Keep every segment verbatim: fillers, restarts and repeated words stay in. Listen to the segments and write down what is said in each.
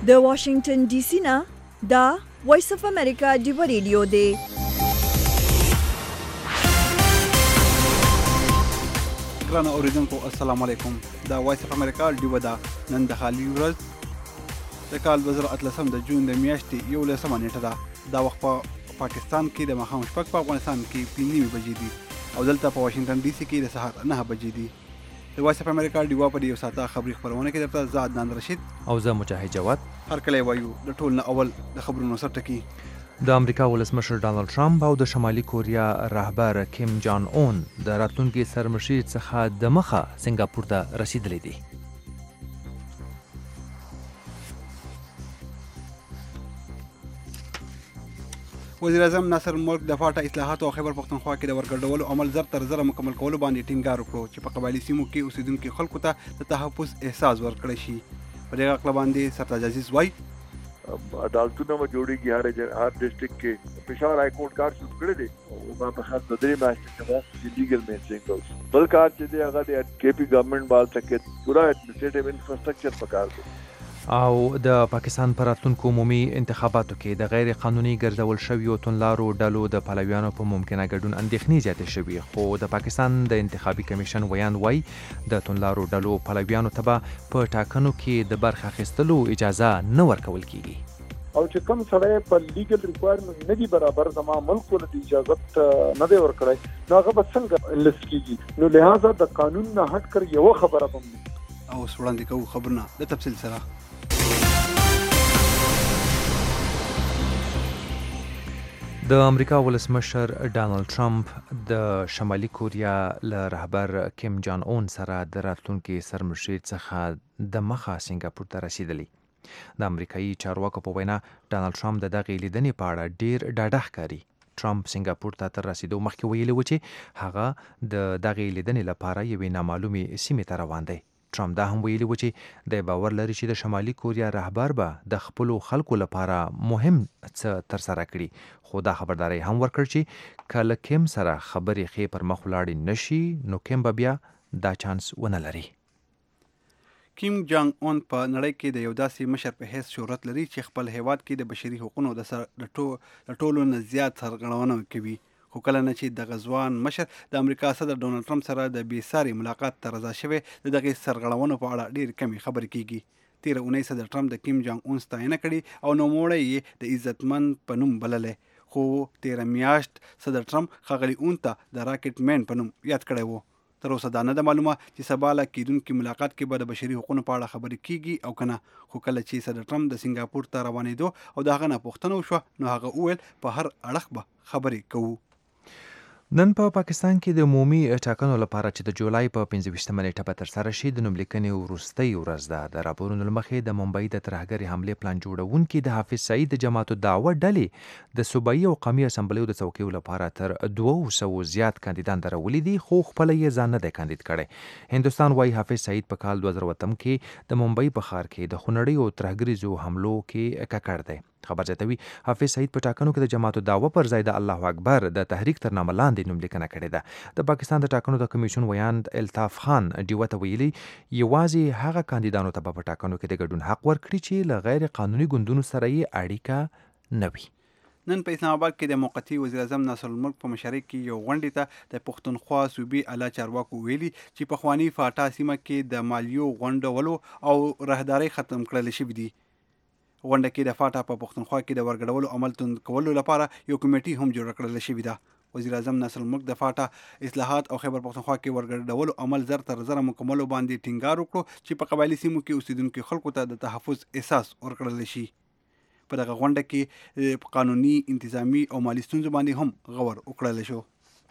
د واشنگټن ډي سي نه دا وایس اف امریکا ډیو ریډیو دی. ګرانو اوریدونکو السلام علیکم. دا وایس اف امریکا ډیو ده. نن د خالي ورځ د کال دوه زره اتلسم د جون د میاشتې یولسمه نیټه ده. دا وخت په پاکستان کې د ماښام شپږ، په افغانستان کې پنځه نیمې بجې دي او دلته په واشنگټن ډي سي کې د سهار نهه بجې دي. د وایس اف امریکا ډیوا په یو ساعته خبري خبرونه کې درته زه عدنان رشید او زه مجاهد جواد هر کله وایو د ټول نه اول د خبرونو سر ټکی. د امریکا ولسمشر ډانلډ ټرمپ او د شمالي کوریا رهبر کیم جان اون د راتلونکي سرمشیر څخه د مخه سنگاپور ته رسیدلی دي. وزیر اعظم ناصر ملک د فاټا اصلاحات او خیبر پښتونخوا کې د ورګډولو عمل زر تر زره مکمل کولو باندې ټینګار وکړو چې په قبایلي سیمو کې اوسیدونکو خلکو ته د تحفظ احساس ورکړی شي. په دې اړه باندې سرتاج عزیز وایي عدالتونه به جوړېږي، هر هر ډسټرکټ کې پېښور های کورټ کار شروع کړی دی او ما په خاص د درې میاشتې کې مو لیګل مینسټرینګ بل کار چې دی هغه د کے پی ګورنمنت بال تک پورا ایڈمنسټریټیو انفراستراکچر پکار دی او د پاکستان پر راتلونکو عمومي انتخاباتو کې د غیر قانوني ګرځول شویو توندلارو ډلو د پلویانو په ممکنه ګډون اندېښنې زیاتې شوي، خو د پاکستان د انتخابي کمیشن ویان وایي د توندلارو ډلو پلویانو ته به په ټاکنو کې د برخه اخیستلو اجازه نه ورکول کیږي. او چې کوم سړی په لیګل ریکوایرمنټ نه دی برابر زما ملک ولې اجازه نه دی ورکړی نو هغه به څنګه لیست کیږي. نو لہذا د قانون نه هټ کر یو خبره بم او وړاندې کوو خبرونه د تفصیل سره. د امریکا ولسمشر ډانلډ ټرمپ د شمالي کوریا له رهبر کیم جان اون سره د راتلونکي سرمشیر څخه د مخه سنگاپور ته رسیدلی. د امریکایي چارواکو په وینا ډانلډ ټرمپ د دغې لیدنې په اړه ډیر ډاډه ښکاري. ټرمپ سنگاپور ته تر رسیدو مخکې ویلي و چې هغه د دغې لیدنې لپاره یوې نامعلومې سیمې ته روان دی. ټرمپ دا هم ویلي و چې د باور لري چې د شمالي کوریا رهبر به د خپلو خلکو لپاره مهم څه ترسره کړي، خو دا خبرداری هم ورکړ چې کله کیم سره خبرې ښې پر مخ ولاړې نشي نو کیم به بیا دا چانس ونه لري. کیم جانګ اون په نړۍ کې د یو داسې مشر په حیث شهرت لري چې خپل هیواد کې د بشري حقوقو د ټولو نه زیات سرغړونه کوي، خو کله نه چې د غزوان مشر د امریکا صدر ډونالډ ټرمپ سره د بې ساري ملاقات ته رضا شوی د دغې سرغړونو په اړه ډېر کمې خبرې کیږي. تیره اونۍ صدر ټرمپ د کیم جانګ اون ستاینه کړې او نوموړی یې د عزتمند په نوم بللی، خو تیره میاشت صدر ټرمپ ښاغلي اون ته د راکټ مین په نوم یاد کړی و. تر اوسه دا نه ده معلومه چې سبا له کیدونکي ملاقات کې به د بشري حقوقو په اړه خبرې کیږي او کنه، خو کله چې صدر ټرمپ د سنگاپور ته روانېدو او د هغه نه پوښتنه وشوه نو هغه وویل په هر اړخ به خبرې کوو. نن په پا پاکستان کې د عمومي ټاکنو لپاره چې د جولای په پنځه ویشتمه نیټه به ترسره شي د نوملیکنې وروستۍ ورځ ده. د راپورونو له مخې د ممبئی د ترهګرې حملې پلان جوړونکي د حافظ سعید د جماعت الدعوه ډلې د صوبایي او قومي اسمبلیو د څوکیو لپاره تر دوه سوه زیات کاندیدان درولي دي، خو خپله یې ځان نه دی کاندید کړی. هندوستان وایي حافظ سعید په کال دوه زره اتم کې د ممبئی په ښار کې د خونړۍ او ترهګریزو حملو کې ککړ دی. خبر زیاتوي حافظ سعید په ټاکنو کې د جماعت الدعوه پر ځای د الله اکبر د تحریک تر نامه لاندې نوملیکنه کړې ده. د پاکستان د ټاکنو د کمیشن ویاند الطاف خان ډیوه ته ویلي یوازې هغه کاندیدانو ته په ټاکنو کې د ګډون حق ورکړي چې له غیر قانوني ګوندونو سره یې اړیکه نه وي. نن په اسلام آباد کې د موقتي وزیر اعظم ناصر الملک په مشرۍ کې یو غونډې ته د پښتونخوا صوبې اعلی چارواکو ویلي چې پخواني فاټا سیمه کې د مالیو غونډولو او راهدارۍ ختم کړل شوي دي. غونډه کې د فاټا په پښتونخوا کې د ورګډولو عمل تند کولو لپاره یو کمیټي هم جوړ کړل شوې ده. وزیر اعظم ناصر الملک د فاټا اصلاحات او خیبر پښتونخوا کې ورګډولو عمل زر تر زره مکملو باندې ټینګار وکړو چې په قبایلي سیمو کې اوسیدونکو خلکو ته د تحفظ احساس ورکړل شي. په دغه غونډه کې په قانوني، انتظامی او مالی ستونزو باندې هم غور وکړل شو.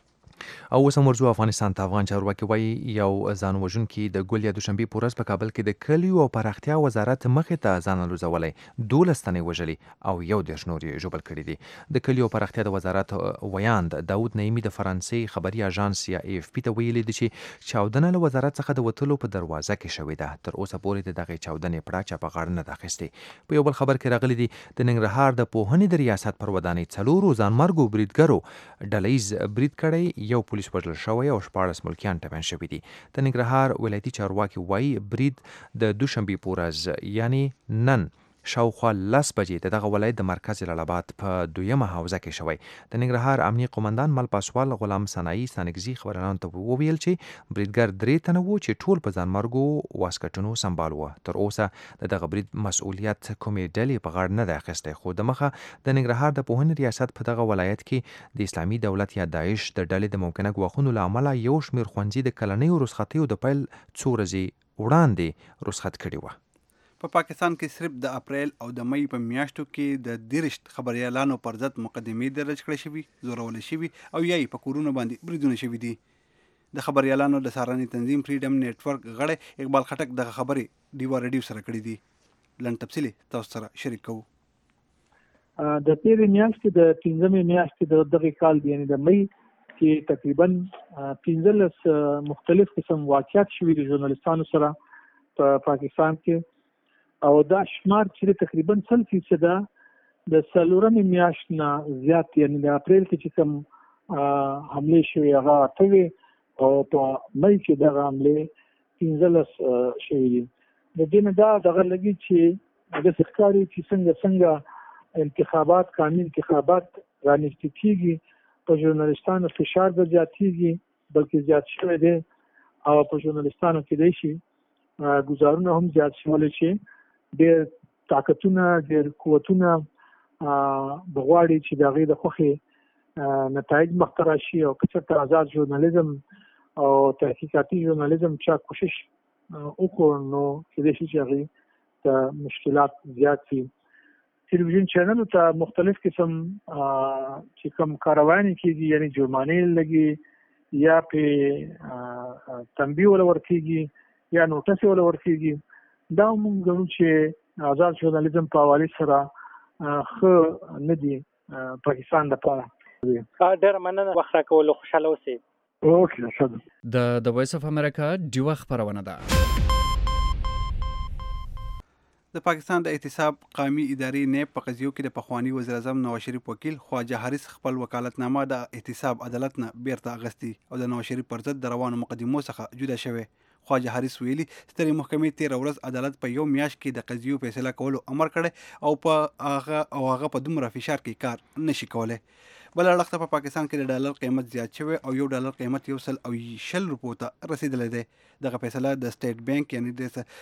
او اوس هم ورځو افغانستان ته. افغان چارواکي وایي یو ځان وژونکي د ګل یا دوشنبې په ورځ په کابل کې د کلیو او پراختیا وزارت مخې ته ځان الوزولی، دولس تنې وژلي او یو دېرش نور یې ژوبل کړي دي. د کلیو او پراختیا د وزارت ویاند داود نعیمي د فرانسې خبري اژانس یا ای اف پی ته ویلي دي چې چاودنه له وزارت څخه د وتلو په دروازه کې شوې ده. تر اوسه پورې د دغې چاودنې پړه چا په غاړه نه ده اخیستې. په یو بل خبر کې راغلي دي د ننګرهار د پوهنې د ریاست پر ودانۍ څلورو ځانمرګو بریدګرو ډله ییز برید کړی، یو پولیس وژل شوی او شپاړس ملکیان ټپیان شوي دي. د ننګرهار ولایتي چارواکي وایي برید د دوشنبې په ورځ یعنی نن شاوخوا لس بجې د دغه ولایت د مرکز جلال آباد په دویمه حوزه کې شوی. د ننګرهار امنیه قومندان مل پاسوال غلام ثنایی ستانکزي خبريالانو ته وویل چې بریدګر درې تنه وو چې ټول په ځانمرګو واسکټونو سمبال وو. تر اوسه د دغه برید مسؤلیت کومې ډلې په غاړه نه دی اخیستی، خو د مخه د ننګرهار د پوهنې ریاست په دغه ولایت کې د اسلامي دولت یا داعش د ډلې د ممکنه ګواښونو له امله یو شمېر ښوونځي د کلنیو رخصتیو د پیل څو ورځې وړاندې رخصت کړي وه. په پا پاکستان کې صرف د اپریل او د مئی په میاشتو کې د دیرشت خبريالانو پر ضد مقدمې درج کړې شوي، زورول شوي او یا په کورونو باندې بریدونه شوي دي. د خبريالانو د سارنې تنظیم فریډم نیټورک غړی اقبال خټک دغه خبرې ډیوا ریډیو سره کړې دي. لنډ تفصیل تاسو سره شریک کوو. د تیرې میاشتې د پنځمې میاشتې د دغه کال یعنی د مئی کې تقریبا پنځلس مختلف قسم واقعیات شوي دي ژورنالستانو سره په پاکستان کې، او دا شمار چې تقریبا سل فیصده د څلورمې میاشت نه زیات یعنی د اپریل کې چې کوم حملې شوي هغه اته وې او په مئی کې دغه حملې پنځلس شوي دي. د دې نه دا دغه لګي چې د ښکاري چې څنګه څنګه انتخابات قانوني انتخابات رانږدې کېږي، په ژورنالستانو فشار به زیاتېږي بلکې زیات شوی دی، او په ژورنالستانو کې دی شي ګزارونه هم زیات شولی چې ډېر طاقتونه ډېر قوتونه بغواړي چې د هغې د خوښې نتایج مخته راشي، او که چېرته آزاد ژورنالیزم او تحقیقاتي ژورنالیزم چا کوشش وکړو نو کېدای شي چې هغې ته مشکلات زیات وي. ټلویزیون چینلو ته مختلف قسم چې کوم کاروانې کېږي یعنی جرمانې لګي یا پې تنبیه ولا ورکېږي یا نوټس ولا ورکېږي، دا موږ ګڼو چې آزاد ژورنالیزم په حوالې سره ښه نه دي پاکستان دپاره. ډېره مننه، وخت راکولو خوشحاله اوسئ. اوکې ښه ده. د د وایس اف امریکا ډیوه خپرونه ده. د پاکستان د احتساب قومي ادارې نیب په قضیو کې د پخوانی وزیر اعظم نواز شریف وکیل خواجه حارث خپل وکالتنامه د احتساب عدالت نه بیرته اغستی او د نواز شریف پر ضد د روانو مقدمو څخه جدا شوی. خواجه حارث ویلي سترې محکمې تېره ورځ عدالت په یو میاشت کې د قضیو فیصله کولو امر کړی او په هغه او هغه په دومره فشار کې کار نشي کولی. بل اړخ ته په پاکستان کې د ډالر قیمت زیات شوی او یو ډالر قیمت یو سل او شل روپو ته رسیدلی دی. دغه فیصله د سټیټ بانک یعنی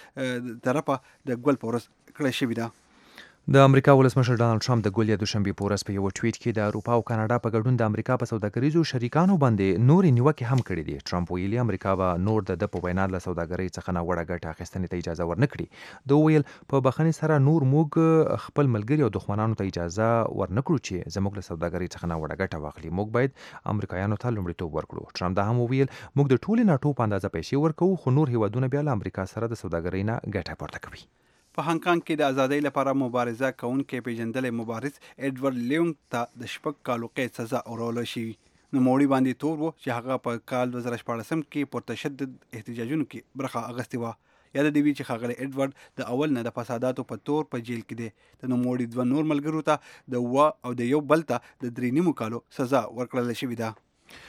د طرفه د ګل په ورځ کړی شوې ده. د امریکا ولسمشر ډانلډ ټرمپ د ګل یا دوشنبې په ورځ په یو ټویټ کې د اروپا او کاناډا په ګډون د امریکا په سوداګریزو شریکانو باندې نورې نیوکې هم کړې دي. ټرمپ ویلي امریکا به نور د ده په وینا له سوداګرۍ څخه ناوړه ګټه اخیستنې ته اجازه ورنه کړي. ده وویل په بخښنې سره نور موږ خپل ملګري او دښمنانو ته اجازه ورنه کړو چې زموږ له سوداګرۍ څخه ناوړه ګټه واخلي. موږ باید امریکایانو ته لومړیتوب ورکړو. ټرمپ دا هم وویل موږ د ټولې ناټو په اندازه پیسې ورکوو، خو نور هیوادونه بیا له امریکا سره د سوداګرۍ نه ګټه پورته کوي. په هانګ کانګ کې د ازادۍ لپاره مبارزه کوونکی پیژندلی مبارز ایډورډ لیونګ ته د شپږ کالو قید سزا اورولی شوي. نوموړي باندې تور و چې هغه په کال دوه زره شپاړسم کې پر تشدد احتجاجونو کې برخه اخیستې وه. یاده دې وي چې ښاغلی ایډورډ د اول نه د فساداتو په تور په جیل کې دی. د نوموړي دوه نور ملګرو ته د اوه او د یو بل ته د درې نیمو کالو سزا ورکړل شوې ده.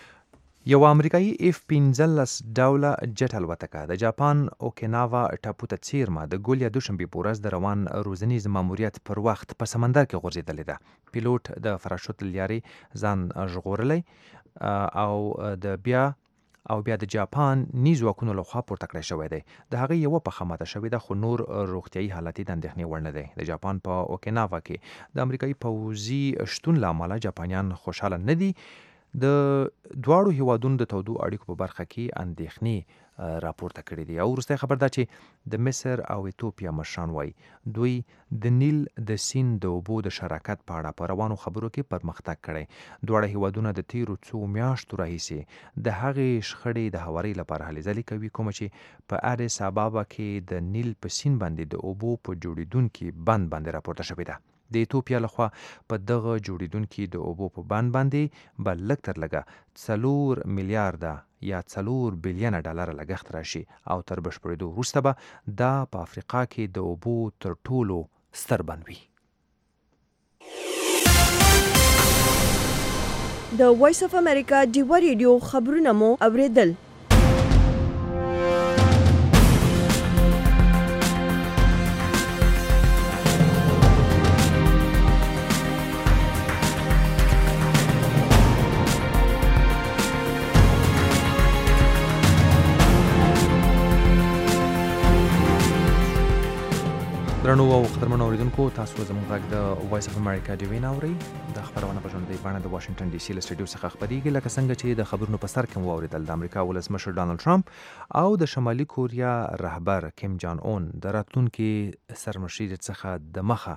یو امریکایي اف پنځلس ډوله جټ الوتکه د جاپان اوکیناوا ټاپو ته څیرمه د ګل یا دوشنبې په ورځ د روان روزنیز ماموریت پر وخت په سمندر کې غورځېدلې ده. پیلوټ د فراشوت له لارې ځان ژغورلی او د بیا او بیا د جاپان نیز ځواکونو لخوا پورته کړی شوی دی. د هغې یوه پښه ماته شوې ده، خو نور روغتیایي حالت یې د اندېښنې وړ نه دی. د جاپان په اوکیناوا کې د امریکایي پوځي شتون له امله جاپانیان خوشحاله نه دي. د دواړو هیوادونو د تودو اړیکو په برخه کې اندېښنې راپورته کړي دي. او وروستی خبر دا چې د مصر او ایتوپیا مشران وایي دوی د نیل د سیند د اوبو د شراکت په اړه په روانو خبرو کې پرمختګ کړی. دواړه هیوادونه د تیرو څو میاشتو راهیسې د هغې شخړې د هواري لپاره هلې ځلې کوي کومه چې په اډیس ابابا کې د نیل په سیند باندې د اوبو په جوړېدونکي بند باندې راپورته شوې ده. د ایتوپیا لخوا په دغه جوړېدونکي د اوبو په بند باندې به لږ تر لږه څلور میلیارده یا څلور بلیونه ډالره لګښت راشي او تر بشپړېدو وروسته به دا په افریقا کې د اوبو تر ټولو ستر بند وي. د وایس اف امریکا ډیوه ریډیو خبرونه مو اوریدل. او خبرونه اوریدونکو تاسو زموږ غږ د وایس اف امریکا دی وین اوري د خبرونه په ژوندۍ بڼه د واشنگټن ډي سي له سټډیو څخه خبرېږي لکه څنګه چې د خبرونو په سر کې مو اوریدل د امریکا ولسمشر ډانلډ ټرمپ او د شمالي کوریا رهبر کیم جان اون د راتلونکي سرمشیر څخه د مخه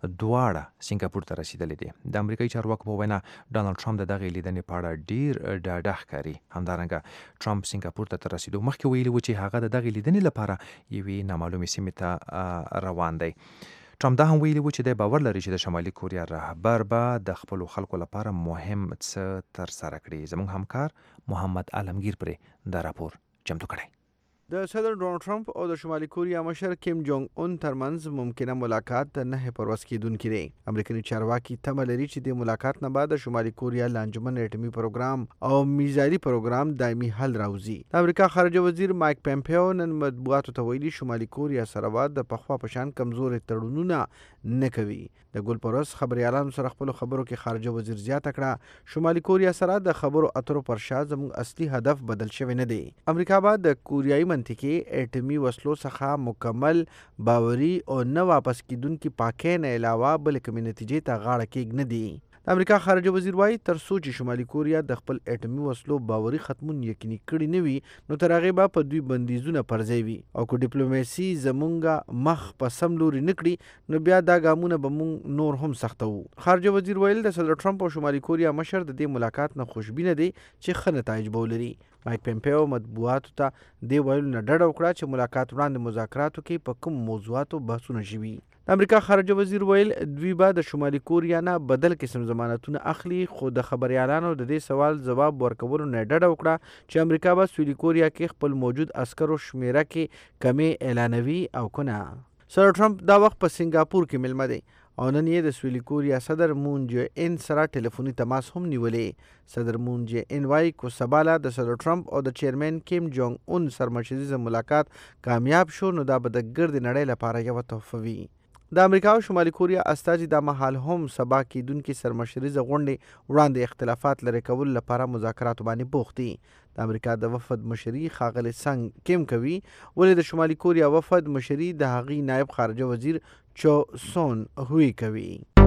دواړه سنگاپور ته رسیدلې دي د امریکایي چارواکو په وینا ډانلډ ټرمپ د دغه لیدنې په اړه ډیر ډاډه ښکاري همدارنګه ټرمپ سنگاپور ته رسیدو مخکې ویلي و چې هغه د دغه لیدنې لپاره یوې نامعلومې سیمې ته روان دی ټرمپ دا هم ویلي و چې د باور لري چې د شمالي کوریا رهبر به د خپلو خلکو لپاره مهم څه ترسره کړي زموږ همکار محمد عالمگیر پرې دا راپور چمتو کړی د صدر ډونالډ ټرمپ او د شمالي کوریا مشر کیم جونګ اون ترمنځ ممکنه ملاقات د نه پرواز کېدونکي دی امریکایي چارواکي تمه لري چې د ملاقات نه بعد د شمالي کوریا له انجمن اټومي پروګرام او میزایلي پروګرام دایمي حل راوځي د امریکا خارجه وزیر مایک پمپیو نن مطبوعاتو ته ویلي شمالي کوریا سره به د پخوا په شان کمزوري تړونونه نه کوي د ګل پروس خبريالانو سره خپل خبرو کې خارجه وزیر زیاته کړه شمالي کوریا سره د خبرو اترو پر شا زموږ اصلي هدف بدل شوی نه دی امریکا بعد د کوریایي منطقې اټومي وسلو څخه مکمل باوري او نه واپس کیدونکي پاکۍ نه علاوه بل کومې نتیجې ته غاړه کېږ نه دی د امریکا خارجه وزیر وايي تر څو چې شمالي کوریا د خپل اټومي وسلو باوري ختمون یقیني کړي نه وي نو تر هغې به په دوی بندیزونه پر ځای وي او که ډیپلوماسي زمونږ مخ په سم لوري نه کړي نو بیا دا ګامونه به مونږ نور هم سختوو خارجه وزیر ویل د صدر ټرمپ او شمالي کوریا مشر د دې ملاقات نه خوشبینه دی چې ښه نتایج به ولري مایک پمپیو مطبوعاتو ته دې ویلو نه ډډه وکړه چې ملاقات وړاندې مذاکراتو کې په کوم موضوعاتو بحثونه شوي د امریکا خارجه وزیر ویل دوی به د شمالي کوریا نه بدل قسم ضمانتونه اخلي خو د خبريالانو د دې سوال ځواب ورکولو نه ډډه وکړه چې امریکا به سویلي کوریا کې خپل موجود عسکرو شمیره کې کمې اعلانوي او کنه سر ټرمپ دا وخت په سنگاپور کې ملمه دی او نن یې د سویلي کوریا صدر مون جه ان سره ټلیفوني تماس هم نیولې صدر مون جه ان وايي کو سباله د صدر ټرمپ او د چیرمن کیم جونګ اون سرمشریزه ملاقات کامیاب شو نو دا به د ګرد نړۍ لپاره یو تحفه وي د امریکا او شمالي کوریا استازي د مهال هم سبا کېدونکي سرمشریزه غونډې وړاندې اختلافات لرې کول لپاره مذاکرات باندې بوخت دي د امریکا د وفد مشري ښاغلي سنګ کیم کوي ولې د شمالي کوریا وفد مشري د هغې نائب خارجه وزیر چو سون هوی کوي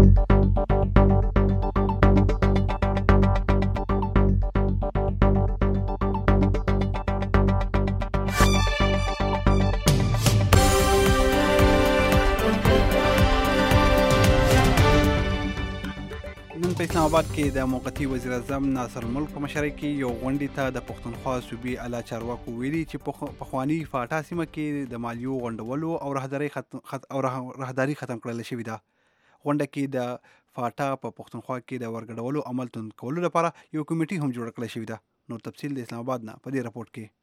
په اسلام آباد کې د موقتي وزیر اعظم ناصر الملک په مشرۍ کې یو غونډې ته د پښتونخوا صوبې اعلی چارواکو ویلي چې پخواني فاټا سیمه کې د مالیو غونډولو او راهداري ختم او راهداري ختم کړل شوې ده غونډه کې د فاټا په پښتونخوا کې د ورګډولو عمل تند کولو لپاره یو کمیټي هم جوړ کړل شوې ده نور تفصیل د اسلام آباد نه په دې راپورټ کې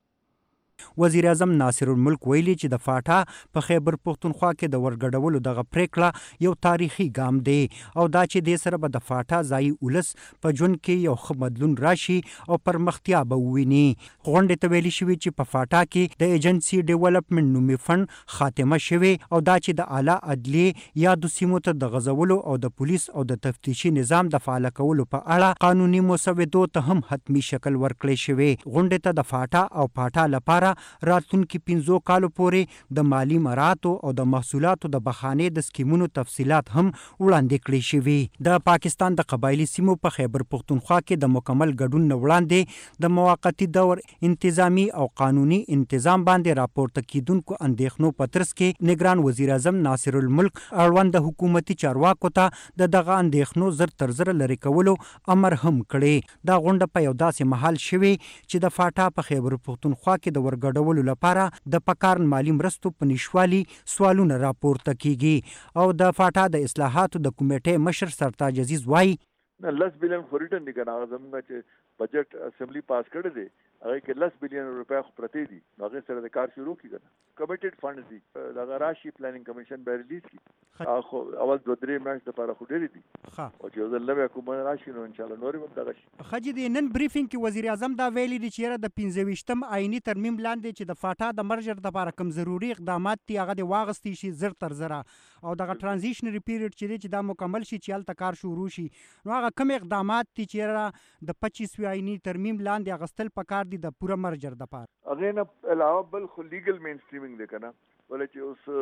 وزیر اعظم ناصر الملک ویلي چې د فاټا په خیبر پښتونخوا کې د ورګډولو دغه پریکړه یو تاریخي ګام دی او دا چې د سره به د فاټا ځای ولس په ژوند کې یو ښه بدلون راشي او پرمختیا به وویني غونډې ته ویلي شوي چې په فاټا کې د ایجنسي ډیولپمنټ نومي فنډ خاتمه شوې او دا چې د اعلی عدلیې یادو سیمو ته د غځولو او د پولیس او د تفتیشي نظام د فعال کولو په اړه قانوني مسودو ته هم حتمی شکل ورکړی شوی غونډې ته د فاټا او فاټا لپاره راتلونکي پنځو کالو پورې د مالی مراتو او د محصولاتو د بخانې د سکیمونو تفصیلات هم وړاندې کړي شوي د پاکستان د قبایلی سیمو په خیبر پښتونخوا کې د مکمل ګډون نه وړاندې د موقتی دور انتظامی او قانوني انتظام باندې راپورته کیدونکو اندېښنو په ترڅ کې نگران وزیر اعظم ناصر الملک اړوند حکومتي چارواکو ته د دغه اندېښنو زر تر زر لري کولو امر هم کړي دا غونډه په یو داسې محل شوي چې د فاټا په خیبر پښتونخوا کې د ورګډولو لپاره د پکار مالی مرستو په نشوالي سوالونه راپورته کیږي او د فاټا د اصلاحاتو د کمیټې مشر سرتاج عزیز وایي لس بلین خو ریټن دي کنه زموږ چې بجټ اسمبلی پاس کړی دی هغه کې لس بلین روپیا خو پرته دي هغه سره د کار شروع کی کنه کمیټډ فنډز دي دا راشي پلانینګ کمیشن به ریلیز کی اخو اول دوه درې میاشتې لپاره خو ډېری دي ها او چې زه لوي کوم راشي نو ان شاء الله نورې هم دغه شي خجې د نن بریفینګ کې وزیر اعظم دا ویلي دی چې د پنځه ویشتم آئینی ترمیم لاندې چې د فاټا د مرجر لپاره کوم ضروري اقدامات دي هغه د واغستې شي زر تر زره او دغه ترانزیشنری پیریډ چې چې دا مکمل شي چې هلته کار شروع شي نو هغه کوم اقدامات دي چې د پچیسوي آئینی ترمیم لاندې اغستل پکار دي د پوره مرجر د پاره هغه نه علاوه بل خو لیګل مین سټریمینګ دی کنه ولې چې اوس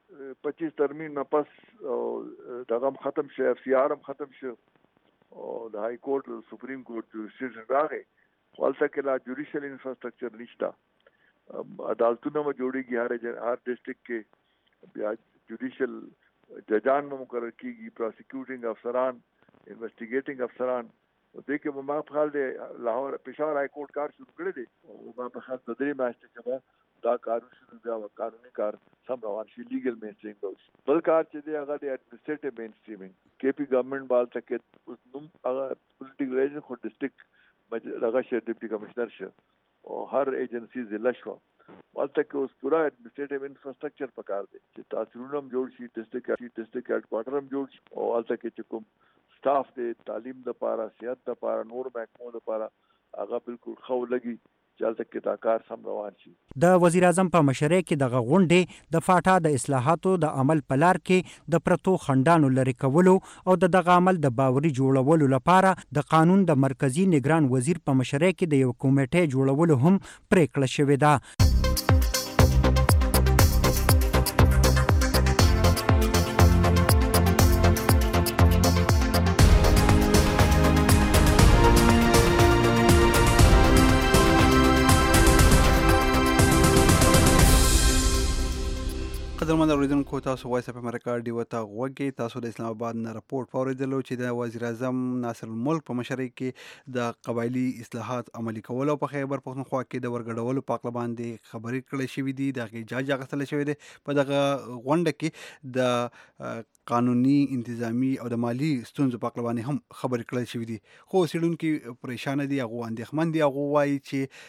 پچیس ترمیم نه پس دغه ختم شو اف سی آر هم ختم شو او د های کورټ سپریم کورټ جوډیشل راغی ولته کې لا جوډیشل انفراستراکچر نشته عدالتونه مو جوړیږي هر هر ډیسټریکټ کې بیا جوډیشل ججان مو مقرر کیږي پروسیکیوټینګ افسران انویسټیګیټینګ افسران دې کې ما په حال د لاهور پېښور های کورټ کار شروع کړی دی او ما په خاص د درې میاشتې کې دا کار شروع بیا قانوني کار سم روان شي لیګل مین سټرینګ بل کار چې دی هغه د اډمنسټریټیو مین سټریمینګ کې پی ګورنمنت بال تک اوس نوم هغه پولیټیکل ایجنټ خو ډیسټریکټ هغه شه ډیپټي کمشنر شه او هر ایجنسی ضلع شو ولته کې اوس پورا اډمنسټریټیو انفراستراکچر پکار دی چې تاسو هم جوړ شي ډیسټریکټ ډیسټریکټ هډ کوارټر هم جوړ شي او ولته کې چې کوم سټاف دی تعلیم لپاره صحت لپاره نور محکمو لپاره هغه بالکل خو لګي چالت کې دا کار سم روان شي. د وزیر اعظم په مشرۍ کې دغه غونډې د فاټا د اصلاحاتو د عمل په لار کې د پرتو خنډانو لرې کولو او د دغه عمل د باوري جوړولو لپاره د قانون د مرکزی نگران وزیر په مشرۍ کې د یو کمیټې جوړولو هم پریکړه شوې ده. قدرمن اوریدونکو تاسو وایس اپ امریکا ډیو ته غوږی تاسو د اسلام آباد نه راپورټ پوریدلو چې د وزیر اعظم ناصر الملک په مشرۍ کې د قبایلی اصلاحات عملي کولو په خیبر پښتونخوا کې د ورګډولو په اړه باندې خبرې کړې شوې دي د اجازه اخیستل شوې ده په دغه غونډه کې د قانوني انتظامی او د مالی ستونزو په اړه باندې هم خبرې کړې شوې دي خو سیډونکو پریشان دي هغه اندېښمن دي هغه وایي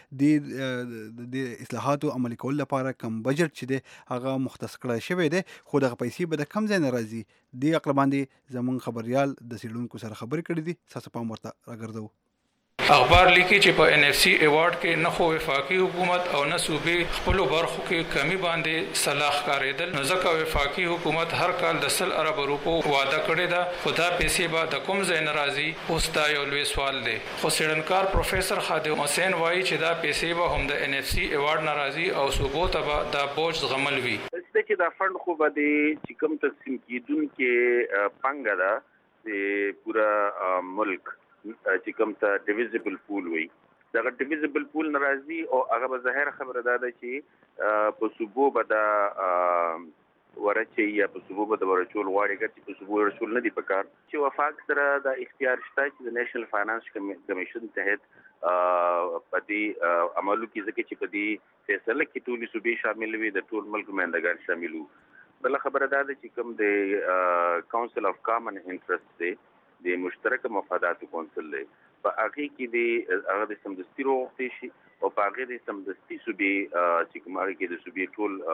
چې د اصلاحاتو عملي کولو لپاره کم بجټ چې دی هغه مختص شوی دی خو دغه پیسې به د کم ځای نه راځي دې عقل باندې زمون خبريال د سیډونکو سره خبرې کړې دي تاسو په مرته راګرځو. اخبار لیکي چې په ان اف سی ایوارډ کې نه خو وفاقي حکومت او نه صوبې خپل برخو کې کمی باندې صلاح کاریدل نو ځکه وفاقي حکومت هر کال د سل ارب روپو وعده کړی دا خدا پیسې به د کوم ځای نه راځي اوس دا یو لوی سوال دی خو سیډنکار پروفیسور خادم حسین وایي چې دا پیسې به هم د ان اف سی ایوارډ نه راځي او صوبو ته به دا بوج زغمل وي. چې دا فند خو به د چې کوم تقسیم کیدونکو پنګه ده د پورا ملک چې کوم ته ډیویزبل پول وي دا ډیویزبل پول ناراضي او هغه به ظاهر خبره ده چې په صوبو به دا ورچې یا په صوبو به د ورچول غواړي چې په صوبو ورچول نه دی پکار چې وفاق سره د اختیار شته چې د نېشنل فاینانس کمیشن تحت په دې عملو کې ځکه چې په دې فیصله کې ټولې صوبې شامل وي د ټول ملک مندګان شامل وي بل خبره ده چې کوم د کونسل اف کامن انټرست دی د مشترک مفادات کونسل له په هغه کې د هغه د سمدستي روغتي شي او په هغه د سمدستي صوبې چې کوم هغه کې د صوبې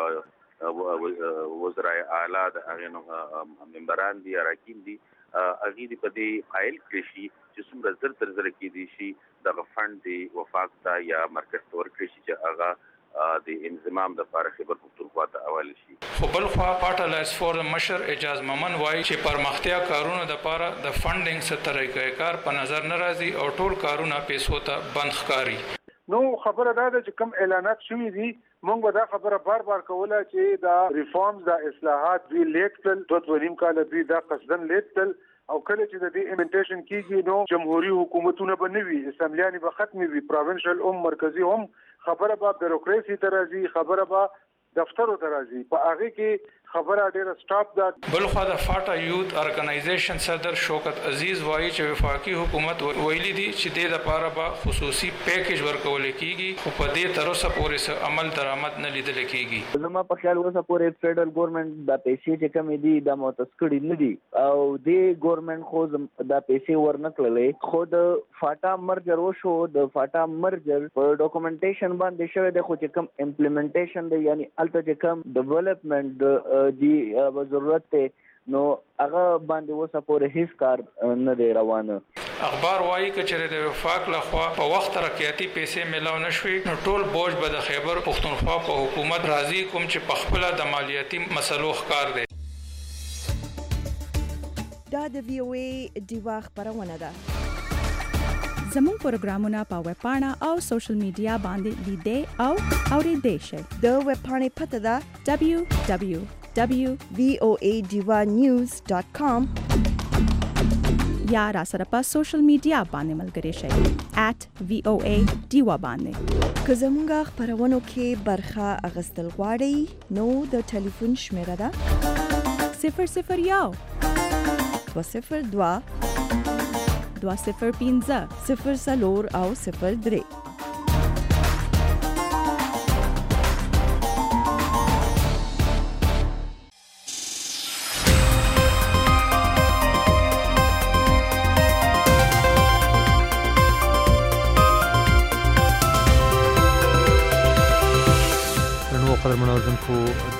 ټول وزرای اعلی د هغه ممبران دي اراکین دي هغه د په دې فایل کې شي چې څومره زر تر زر کې دي شي د فند دی وفاق ته یا مرکز تور کې شي چې هغه د انضمام د لپاره خبر پښتونخوا ته حواله شي. خو بل خوا پاټلایز فورم مشر اعجاز ممن وایي چې پرمختیا کارونو د لپاره د فندینګ څخه طریقې کار په نظر نه راځي او ټول کارونه پیسو ته بند ښکاري. نو خبره دا ده چې کوم اعلانات شوي دي موږ به دا خبره بار بار کوله چې دا ریفارمز دا اصلاحات دوی لیټ کړل دوه دوه نیم کاله دوی دا قصدن لیټ کړل او کله چې د دې امپلیمنټیشن کیږي نو جمهوریت حکومتونه به نه وي اسمبلیانې به ختمې وي پروینشل هم مرکزی هم خبره به بیروکراسي ته راځي خبره به دفترو ته راځي په هغه کې خبره ډیره سټاپ ده. بل خو د فاټا یوت ارګنایزیشن صدر شوکت عزیز وایي چې وفاقي حکومت ویلي دي چې د لپاره به خصوصي پیکیج ورکول کیږي خو په دې تر اوسه پورې عمل درآمد نه لیدل کیږي. زما په خیال اوسه پورې فدرال ګورنمنت د پیسې چې کم دي د متسکړي نه دي او د ګورنمنت خو د پیسې ورنکړلې خو د فاټا مرجر وشو د فاټا مرجر په ډاکومنټیشن باندې شوی د خو چې کم امپلیمنټیشن دی یعنی الته چې کم ډیولپمنٹ دی ضرورت ته نو هغه باندې وسه پورې هیڅ کار نه دی روانه. اخبار وایي چې د وفاق لخوا په وخت رکیاتي پیسې ملاو نشوي نو ټول بوج به د خیبر پښتونخوا په حکومت راضي کوم چې په خپل د مالیاتي مسلو ښکار دی. دا د وی او ای ډیوا خبرونه ده. زموږ پروګرامونه په ویب پاڼه او سوشل میډیا باندې لیدئ او اورېدئ شئ. د ویب پاڼې پته ده دبلیو دبلیو w وی او ای ډیوا نیوز ډاٹ کام یا را سره په سوشل میډیا باندې ملګري شئ at v o a diva باندې. که زموږه خبرونو کې برخه اخیستل غواړئ نو د ټلیفون شمیره ده صفر صفر یو دوه صفر دوه دوه صفر پنځه صفر څلور او صفر درې. منوردونکو د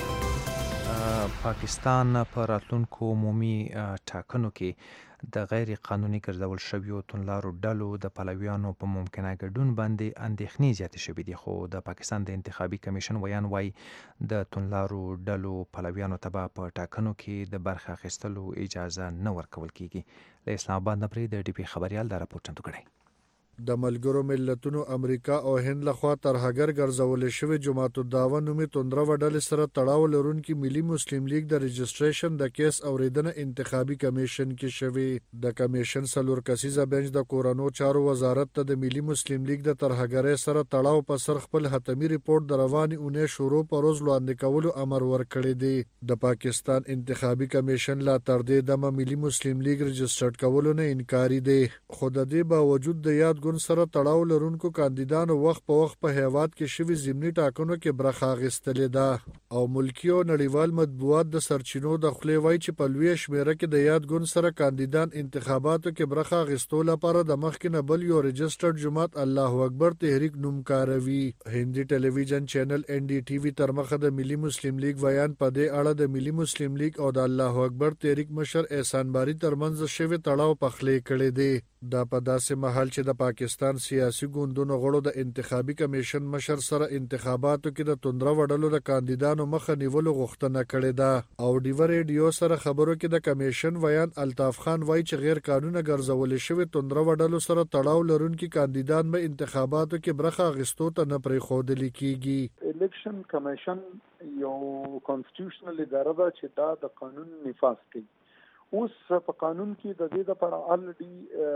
پاکستان په راتلونکو عمومي ټاکنو کې د غیر قانوني ګرځول شویو توندلارو ډلو د پلویانو په ممکنه ګډون باندې اندېښنې زیاتې شوې دي، خو د پاکستان د انتخابي کمیشن ویان وایي د توندلارو ډلو پلویانو ته به په ټاکنو کې د برخه اخیستلو اجازه نه ورکول کیږي. له اسلام آباد نه پرې د ډي پي خبريال دا راپور چمتو کړی. د ملګرو ملتونو امریکا او هند لخوا ترهګر ګرځول شوی جماعت الدعوه نومي توندره ډلې سره تړاو لرونکي ملي مسلم لیگ د رجسټریشن د کیس اوریدنه انتخابي کمیشن کې شوی. د کمیشن څلور کسیزه بنچ د کورونو چارو وزارت ته د ملي مسلم لیگ د ترهګرۍ سره تړاو په سر خپل حتمی ریپورت د رواني اونۍ شروع پر روز وړاندې کولو امر ورکړی دی. د پاکستان انتخابي کمیشن لا تر دې دمه ملي مسلم لیگ رجسټرډ کولو نه انکاري دی، خو د دې باوجود د یاد سره تړاو لرونکو کاندیدانو وخت په وخت په هیواد کې شوي ضمني ټاکنو کې برخه اخیستلې ده او ملکی او نړیوال مطبوعات د سرچینو د خولې وایي چې په لویه شمیره کې د یاد ګوند سره کاندیدان انتخاباتو کې برخه اخیستو لپاره د مخکې نه بل یو رجسټرډ جماعت الله اکبر تحریک نوم کاروي. هندي ټلویزیون چینل ان ډي ټي وي تر مخه د ملي مسلم لیگ ویان په دې اړه د ملي مسلم لیگ او د الله اکبر تحریک مشر احسان باری ترمنځ شوی تړاو پخلی کړی دی. دا په داسې مهال چې د پاکستان سیاسي ګوندونو غړو د انتخابي کمیشن مشر سره انتخاباتو کې د توندره وډلو د کاندیدانو مخه نیولو غوښتنه کړې ده او ډیو ریډیو سره خبرو کې د کمیشن ویان الطاف خان وایي چې غیر قانوني ګرځول شوی توندره وډلو سره تړاو لرونکي کاندیدان به انتخاباتو کې برخه اخیستو ته نه پرېښودل کیږي. الیکشن کمیشن یو کانسټیټیوشنل اداره ده چې دا د قانون نفاذ کوي. اوس په قانون کې د دې لپاره الډي